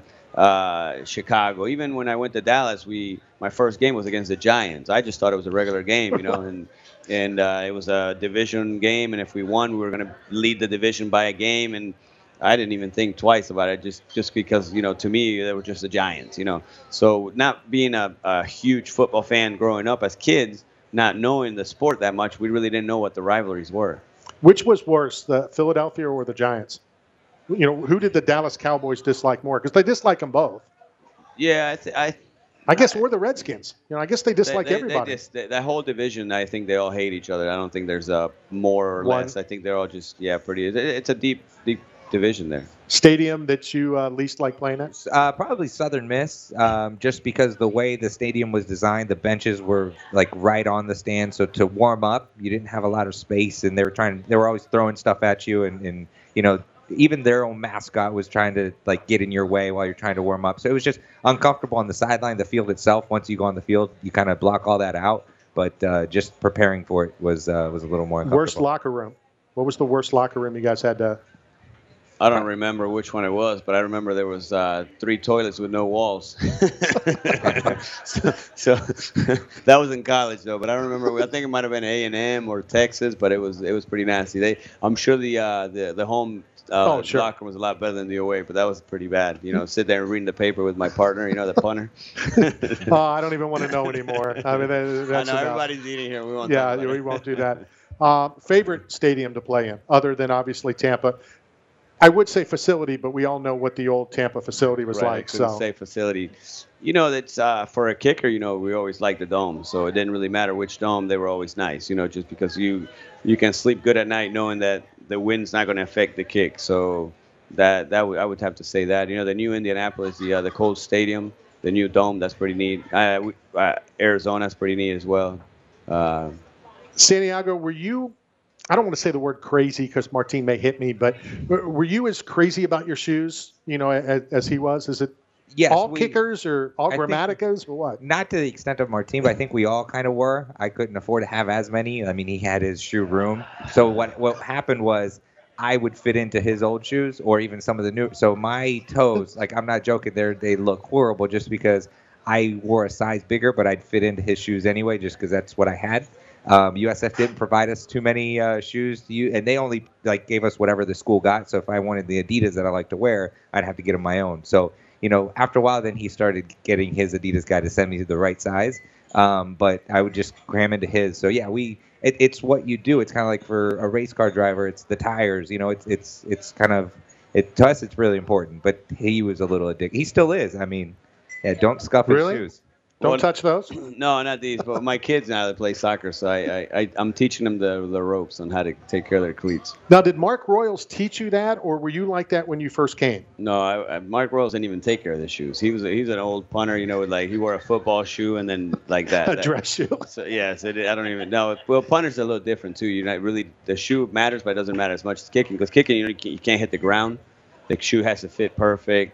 Chicago. Even when I went to Dallas, my first game was against the Giants. I just thought it was a regular game, and it was a division game, and if we won, we were going to lead the division by a game, and I didn't even think twice about it, just because, to me, they were just the Giants, So not being a huge football fan growing up as kids, not knowing the sport that much, we really didn't know what the rivalries were. Which was worse, the Philadelphia or the Giants? Who did the Dallas Cowboys dislike more? Because they dislike them both. Yeah, I guess we're the Redskins. I guess they dislike everybody. That whole division, I think they all hate each other. I don't think there's a more or less. I think they're all just, pretty. It's a deep division there. Stadium that you least like playing at? Probably Southern Miss, just because the way the stadium was designed, the benches were like right on the stand. So to warm up, you didn't have a lot of space, and they were always throwing stuff at you, and even their own mascot was trying to get in your way while you're trying to warm up. So it was just uncomfortable on the sideline. The field itself, once you go on the field, you kind of block all that out. But just preparing for it was a little more uncomfortable. Worst locker room. What was the worst locker room you guys had to? I don't remember which one it was, but I remember there was 3 toilets with no walls. so that was in college though. But I remember, I think it might have been A&M or Texas, but it was pretty nasty. I'm sure the home Sure. locker room was a lot better than the away, but that was pretty bad. Sit there and reading the paper with my partner, the punter. I don't even want to know anymore. I mean, that's I know enough. everybody's eating here. We won't. Yeah, talk about we it. won't do that. Favorite stadium to play in, other than obviously Tampa? I would say facility, but we all know what the old Tampa facility was Right, like. I couldn't So say facility. That's for a kicker. We always liked the dome, so it didn't really matter which dome. They were always nice. Just because you can sleep good at night knowing that the wind's not going to affect the kick. So I would have to say that. The new Indianapolis, the Colts Stadium, the new dome, that's pretty neat. Arizona's pretty neat as well. Santiago, were you? I don't want to say the word crazy because Martin may hit me, but were you as crazy about your shoes, as he was? Is it all kickers or all Grammaticas or what? Not to the extent of Martin, but I think we all kind of were. I couldn't afford to have as many. I mean, he had his shoe room. So what happened was I would fit into his old shoes or even some of the new. So my toes, like I'm not joking, they look horrible just because I wore a size bigger, but I'd fit into his shoes anyway just because that's what I had. USF didn't provide us too many shoes to use, and they only gave us whatever the school got. So if I wanted the Adidas that I like to wear, I'd have to get them my own. So after a while, then he started getting his Adidas guy to send me the right size. But I would just cram into his. So yeah, it's what you do. It's kind of like for a race car driver, it's the tires. It's kind of to us, it's really important. But he was a little addicted. He still is. I mean, yeah, don't scuff his shoes. Don't touch those? No, not these. But my kids now, they play soccer, so I'm teaching them the ropes on how to take care of their cleats. Now, did Mark Royals teach you that, or were you like that when you first came? No, Mark Royals didn't even take care of the shoes. He's an old punter, he wore a football shoe and then like that. A dress shoe. So, yeah, so I don't even know. Well, punters are a little different too. You're not really, the shoe matters, but it doesn't matter as much as kicking. Because kicking, you can't hit the ground. The shoe has to fit perfect.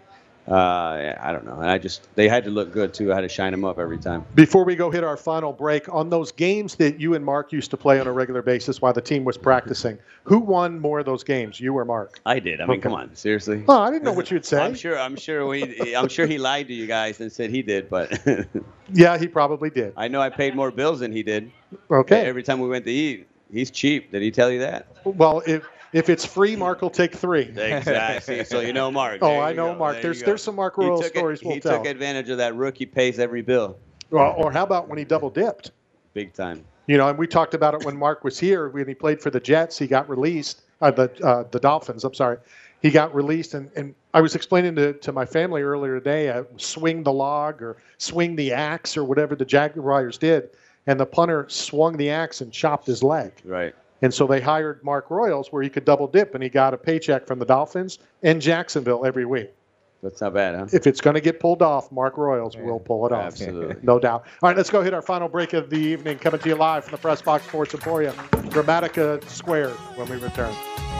I don't know. And they had to look good too. I had to shine them up every time. Before we go hit our final break, on those games that you and Mark used to play on a regular basis while the team was practicing, who won more of those games, you or Mark? I did. I mean, come on, seriously. Oh, I didn't know what you'd say. I'm sure he lied to you guys and said he did, but yeah, he probably did. I know I paid more bills than he did. Okay. Every time we went to eat, he's cheap. Did he tell you that? Well, if it's free, Mark will take 3. Exactly. So you know Mark. Oh, I know Mark. There's some Mark Royal stories we'll tell. He took advantage of that rookie pays every bill. Or how about when he double dipped? Big time. And we talked about it when Mark was here. When he played for the Jets, he got released. The Dolphins, I'm sorry. He got released. And I was explaining to my family earlier today, swing the log or swing the axe or whatever the Jaguars did. And the punter swung the axe and chopped his leg. Right. And so they hired Mark Royals where he could double dip, and he got a paycheck from the Dolphins and Jacksonville every week. That's not bad, huh? If it's going to get pulled off, Mark Royals will pull it off. Absolutely. No doubt. All right, let's go hit our final break of the evening, coming to you live from the Press Box Sports Emporium, Grammatica Squared, when we return.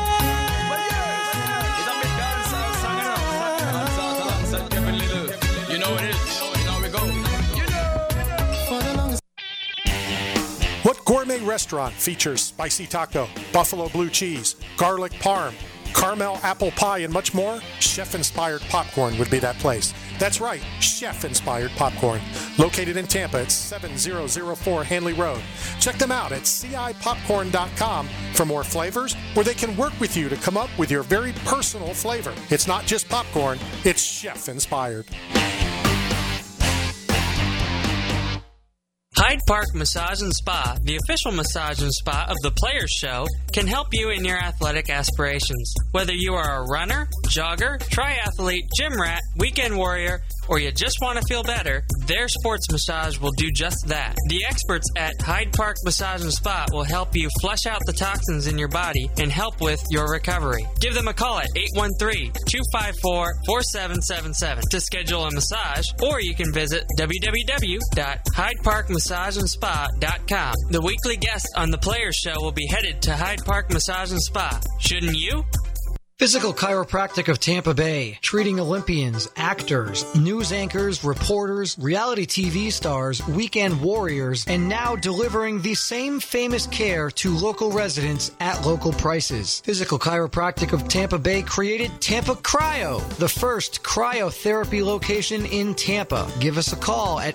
You know it is. Now we go. What gourmet restaurant features spicy taco, buffalo blue cheese, garlic parm, caramel apple pie, and much more? Chef-inspired popcorn would be that place. That's right, chef-inspired popcorn. Located in Tampa at 7004 Hanley Road. Check them out at cipopcorn.com for more flavors, where they can work with you to come up with your very personal flavor. It's not just popcorn, it's chef-inspired. Hyde Park Massage and Spa, the official massage and spa of the Players Show, can help you in your athletic aspirations. Whether you are a runner, jogger, triathlete, gym rat, weekend warrior, or you just want to feel better, their sports massage will do just that. The experts at Hyde Park Massage and Spa will help you flush out the toxins in your body and help with your recovery. Give them a call at 813-254-4777 to schedule a massage, or you can visit www.hydeparkmassageandspa.com. The weekly guest on the Players Show will be headed to Hyde Park Massage and Spa. Shouldn't you? Physical Chiropractic of Tampa Bay, treating Olympians, actors, news anchors, reporters, reality TV stars, weekend warriors, and now delivering the same famous care to local residents at local prices. Physical Chiropractic of Tampa Bay created Tampa Cryo, the first cryotherapy location in Tampa. Give us a call at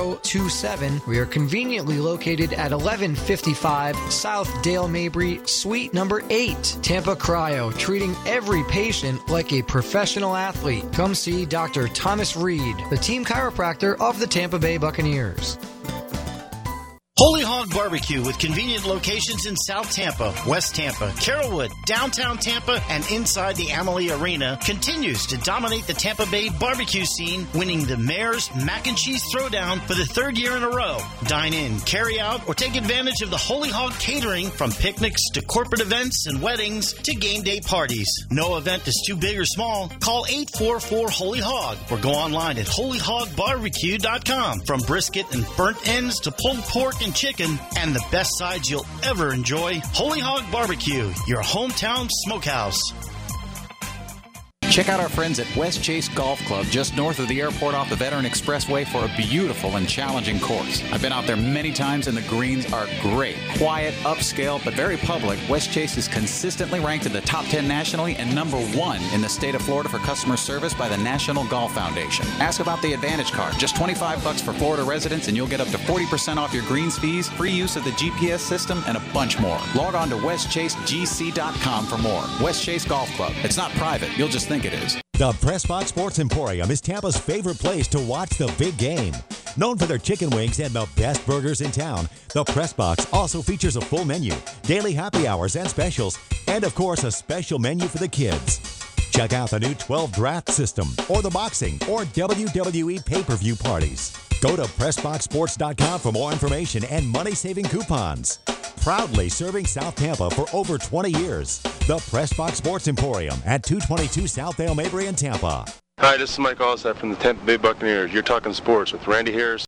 813-207-5027. We are conveniently located at 1155 South Dale Mabry, Suite Suite number 8. Tampa Cryo, treating every patient like a professional athlete. Come see Dr. Thomas Reed, the team chiropractor of the Tampa Bay Buccaneers. Holy Hog Barbecue with convenient locations in South Tampa, West Tampa, Carrollwood, downtown Tampa, and inside the Amalie Arena continues to dominate the Tampa Bay barbecue scene, winning the Mayor's Mac and Cheese Throwdown for the 3rd year in a row. Dine in, carry out, or take advantage of the Holy Hog catering from picnics to corporate events and weddings to game day parties. No event is too big or small. Call 844-HOLY-HOG or go online at holyhogbarbecue.com. From brisket and burnt ends to pulled pork and chicken, and the best sides you'll ever enjoy. Holy Hog Barbecue, your hometown smokehouse. Check out our friends at West Chase Golf Club just north of the airport off the Veteran Expressway for a beautiful and challenging course. I've been out there many times and the greens are great. Quiet, upscale, but very public. West Chase is consistently ranked in the top 10 nationally and number 1 in the state of Florida for customer service by the National Golf Foundation. Ask about the Advantage Card. Just $25 for Florida residents and you'll get up to 40% off your greens fees, free use of the GPS system, and a bunch more. Log on to westchasegc.com for more. West Chase Golf Club. It's not private. You'll just think it is. The Pressbox Sports Emporium is Tampa's favorite place to watch the big game. Known for their chicken wings and the best burgers in town, the Pressbox also features a full menu, daily happy hours and specials, and of course a special menu for the kids. Check out the new 12 draft system or the boxing or WWE pay-per-view parties. Go to PressboxSports.com for more information and money-saving coupons. Proudly serving South Tampa for over 20 years. The Pressbox Sports Emporium at 222 South Dale Mabry in Tampa. Hi, this is Mike Allstott from the Tampa Bay Buccaneers. You're talking sports with Randy Harris.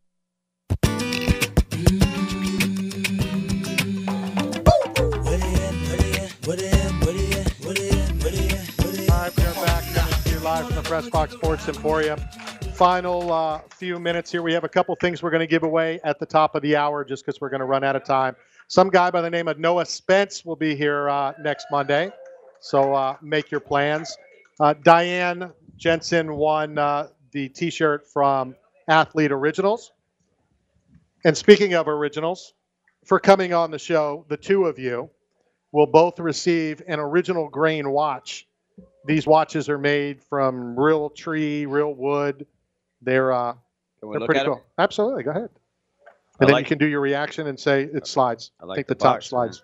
Live from the Pressbox Sports Emporium. Final few minutes here. We have a couple things we're going to give away at the top of the hour just because we're going to run out of time. Some guy by the name of Noah Spence will be here next Monday, so make your plans. Diane Jensen won the T-shirt from Athlete Originals. And speaking of originals, for coming on the show, the two of you will both receive an original grain watch. These watches are made from real tree, real wood. They're pretty cool. Absolutely, go ahead. And then you can do your reaction and say it slides. I think the top box, slides.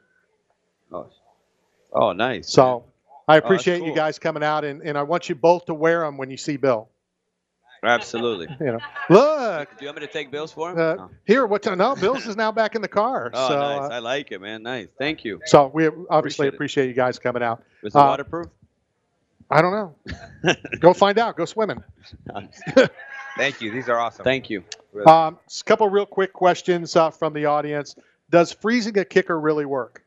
Oh, nice. So I appreciate you guys coming out, and I want you both to wear them when you see Bill. Absolutely. Look. Do you want me to take Bill's for him? Here, no, Bill's is now back in the car. Oh, so, nice. I like it, man. Nice. Thank you. So we obviously appreciate you guys coming out. Was it waterproof? I don't know. Go find out. Go swimming. Thank you. These are awesome. Thank you. A couple real quick questions from the audience. Does freezing a kicker really work?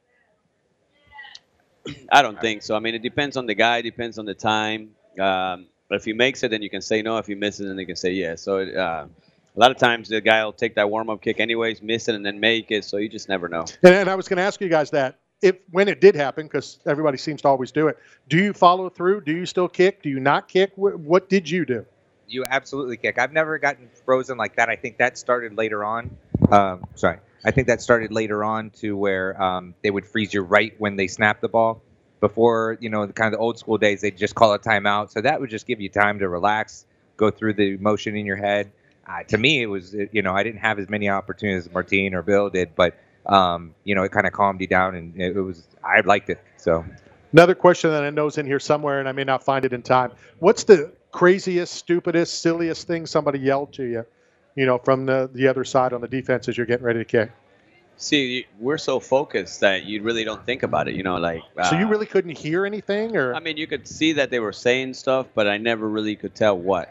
I don't think so. I mean, it depends on the guy. Depends on the time. But if he makes it, then you can say no. If he misses, then they can say yes. So a lot of times the guy will take that warm-up kick anyways, miss it, and then make it. So you just never know. And I was going to ask you guys that. When it did happen, because everybody seems to always do it, do you follow through? Do you still kick? Do you not kick? What did you do? You absolutely kick. I've never gotten frozen like that. I think that started later on. I think that started later on to where they would freeze you right when they snap the ball. Before, kind of the old school days, they'd just call a timeout. So that would just give you time to relax, go through the motion in your head. To me, it was, I didn't have as many opportunities as Martine or Bill did, but it kind of calmed you down, and I liked it. So another question that I know is in here somewhere, and I may not find it in time. What's the craziest, stupidest, silliest thing somebody yelled to you, from the other side on the defense as you're getting ready to kick? See, we're so focused that you really don't think about it, So you really couldn't hear anything, or? I mean, you could see that they were saying stuff, but I never really could tell what.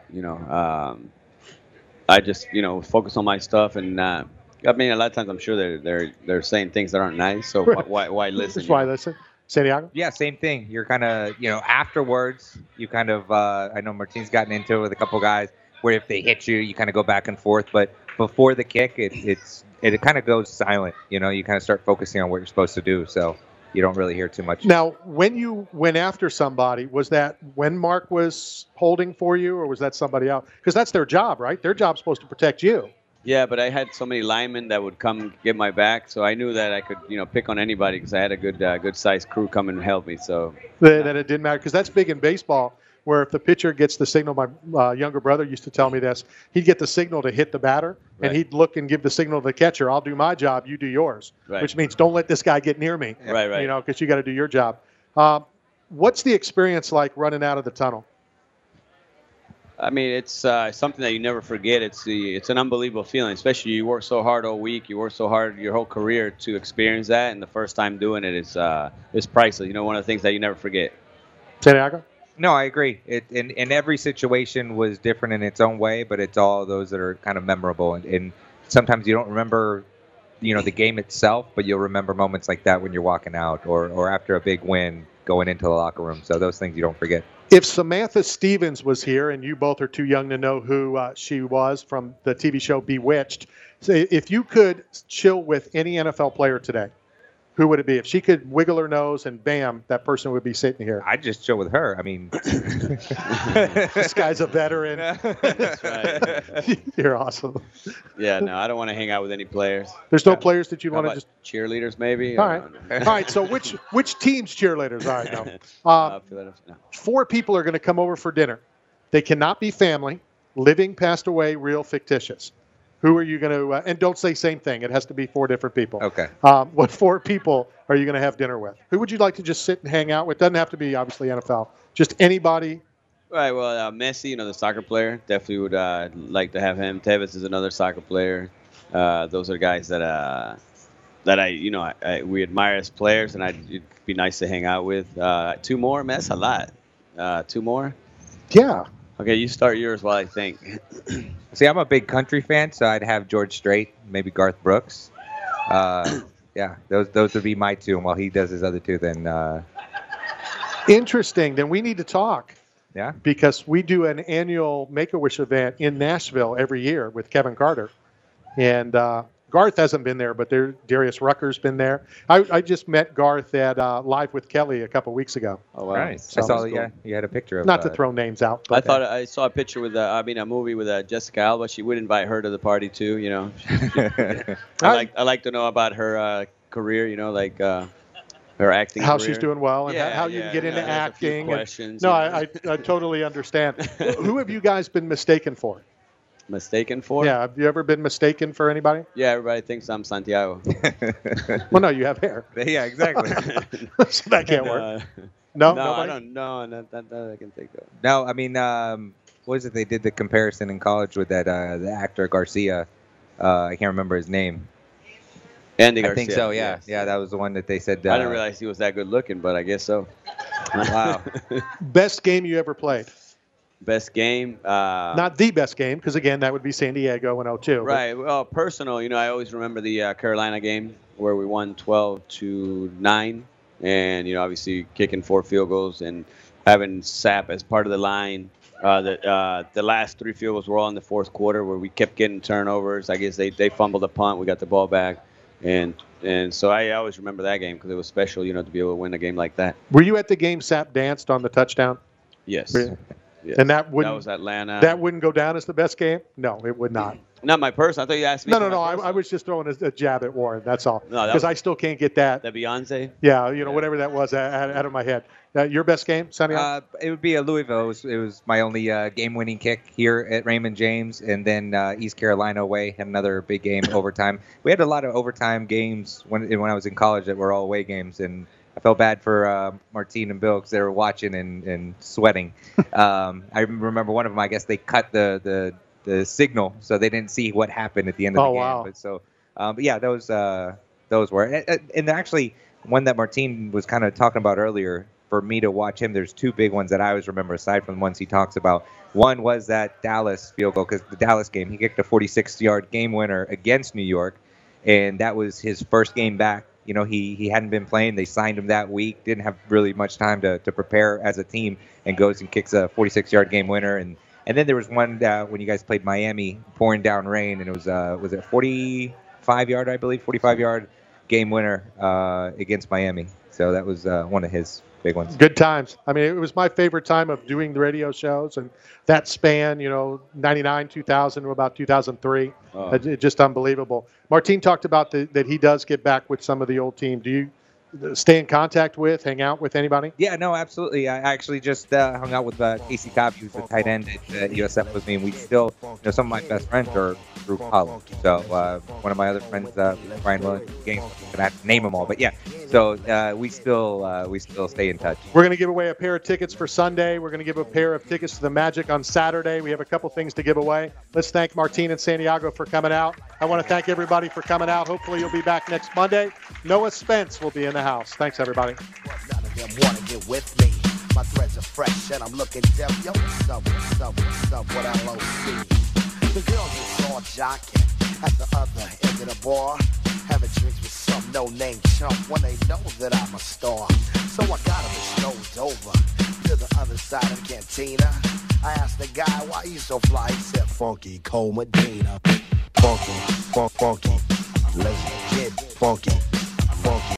I just, focus on my stuff, and I mean, a lot of times I'm sure they're saying things that aren't nice. So why listen? That's why listen. Santiago? Yeah, same thing. You're kind of, afterwards, you kind of, I know Martine's gotten into it with a couple guys where if they hit you, you kind of go back and forth. But before the kick, it kind of goes silent. You kind of start focusing on what you're supposed to do. So you don't really hear too much. Now, when you went after somebody, was that when Mark was holding for you, or was that somebody else? Because that's their job, right? Their job's supposed to protect you. Yeah, but I had so many linemen that would come get my back, so I knew that I could, pick on anybody because I had a good sized crew come and help me. So that it didn't matter, because that's big in baseball, where if the pitcher gets the signal, my younger brother used to tell me this, he'd get the signal to hit the batter, Right. and he'd look and give the signal to the catcher, I'll do my job, you do yours, Right. which means don't let this guy get near me, Right. because you got to do your job. What's the experience like running out of the tunnel? I mean, it's something that you never forget. It's an unbelievable feeling, especially you work so hard all week, you work so hard your whole career to experience that, and the first time doing it is priceless. One of the things that you never forget. Santiago? No, I agree. And every situation was different in its own way, but it's all those that are kind of memorable. And sometimes you don't remember, the game itself, but you'll remember moments like that when you're walking out or after a big win going into the locker room. So those things you don't forget. If Samantha Stevens was here, and you both are too young to know who she was from the TV show Bewitched, so if you could chill with any NFL player today, who would it be? If she could wiggle her nose and bam, that person would be sitting here. I'd just chill with her. I mean, this guy's a veteran. That's right. You're awesome. Yeah, no, I don't want to hang out with any players. There's no players that you'd How want to about just. cheerleaders, maybe. All right. All right. So which team's cheerleaders? All right. No. Philadelphia, no. 4 4 people are going to come over for dinner. They cannot be family, living, passed away, real, fictitious. Who are you going to, and don't say same thing. It has to be 4 different people. Okay. What 4 people are you going to have dinner with? Who would you like to just sit and hang out with? Doesn't have to be, obviously, NFL. Just anybody. Right. Well, Messi, the soccer player, definitely would like to have him. Tevez is another soccer player. Those are guys that we admire as players, and it'd be nice to hang out with. 2 more, man, that's a lot. 2 more. Yeah. Okay, you start yours while I think. See, I'm a big country fan, so I'd have George Strait, maybe Garth Brooks. Yeah, those would be my 2. And while he does his other 2, then. Interesting. Then we need to talk. Yeah. Because we do an annual Make-A-Wish event in Nashville every year with Kevin Carter. And Garth hasn't been there, but Darius Rucker's been there. I just met Garth at Live with Kelly a couple weeks ago. Oh, wow. Nice. So I saw cool. that you had a picture of. Not to throw names out. I But thought I saw a picture with, a movie with Jessica Alba. She would invite her to the party too. I like to know about her career. Her acting. how career. she's doing well and Yeah, how you can get into there's a few acting. questions, No, I totally understand. Who have you guys been mistaken for? Mistaken for? Yeah, have you ever been mistaken for anybody? Yeah, everybody thinks I'm Santiago. Well, no, you have hair. Yeah, exactly. So that can't work. No, No, I nobody? don't know. Not that I can think of. No, I mean, what is it? They did the comparison in college with that the actor Garcia. I can't remember his name. Andy I Garcia. think so. Yeah, yes. yeah, that was the one that they said. I didn't realize he was that good looking, but I guess so. Wow. Best game you ever played? Best game. Not the best game, because again, that would be San Diego in 2002. Right. Well, personal, I always remember the Carolina game where we won 12-9, and obviously kicking 4 field goals and having Sapp as part of the line. The last 3 field goals were all in the fourth quarter where we kept getting turnovers. I guess they fumbled a punt, we got the ball back, and so I always remember that game because it was special, to be able to win a game like that. Were you at the game Sapp danced on the touchdown? Yes. Really? Yes. And that wouldn't. That was Atlanta. That wouldn't go down as the best game? No, it would not. Not my person. I thought you asked me. No. for my I personal. was just throwing a jab at Warren. That's all. No, that Because was- I still can't get that. The Beyonce. Yeah, whatever that was out of my head. Your best game, Sonny? It would be a Louisville. It was my only game-winning kick here at Raymond James, and then East Carolina away had another big game overtime. We had a lot of overtime games when I was in college that were all away games, and I felt bad for Martine and Bill because they were watching and sweating. I remember one of them. I guess they cut the signal, so they didn't see what happened at the end of the game. Wow. But so, but yeah, those were, and actually one that Martine was kind of talking about earlier. For me to watch him, there's 2 big ones that I always remember aside from the ones he talks about. One was that Dallas field goal, because the Dallas game, he kicked a 46-yard game winner against New York, and that was his first game back. He hadn't been playing. They signed him that week, didn't have really much time to prepare as a team, and goes and kicks a 46-yard game winner. And then there was one when you guys played Miami, pouring down rain, and it was it 45-yard game winner against Miami. So that was one of his big ones. Good times. I mean, it was my favorite time of doing the radio shows, and that span, 99, 2000 to about 2003. Oh. It's just unbelievable. Martin talked about that he does get back with some of the old team. Do you stay in contact with, hang out with anybody? Yeah, no, absolutely. I actually just hung out with Casey Cobb, who's the tight end at USF with me, and we still, some of my best friends are through college. So one of my other friends, Brian Williams, I'm gonna have to name them all, but yeah. So we still stay in touch. We're going to give away a pair of tickets for Sunday. We're going to give a pair of tickets to the Magic on Saturday. We have a couple things to give away. Let's thank Martin and Santiago for coming out. I want to thank everybody for coming out. Hopefully you'll be back next Monday. Noah Spence will be in the house. Thanks, everybody. None of them want to get with me. My threads are fresh and I'm looking deaf. Yo, what's up, what LOC? The girls are all jocking at the other end of the bar, having drinks with some no-name chump when they know that I'm a star. So I got them strolled over to the other side of the cantina. I asked the guy, why you so fly? He said, Funky Cole Medina. Funky, funky, let's get funky.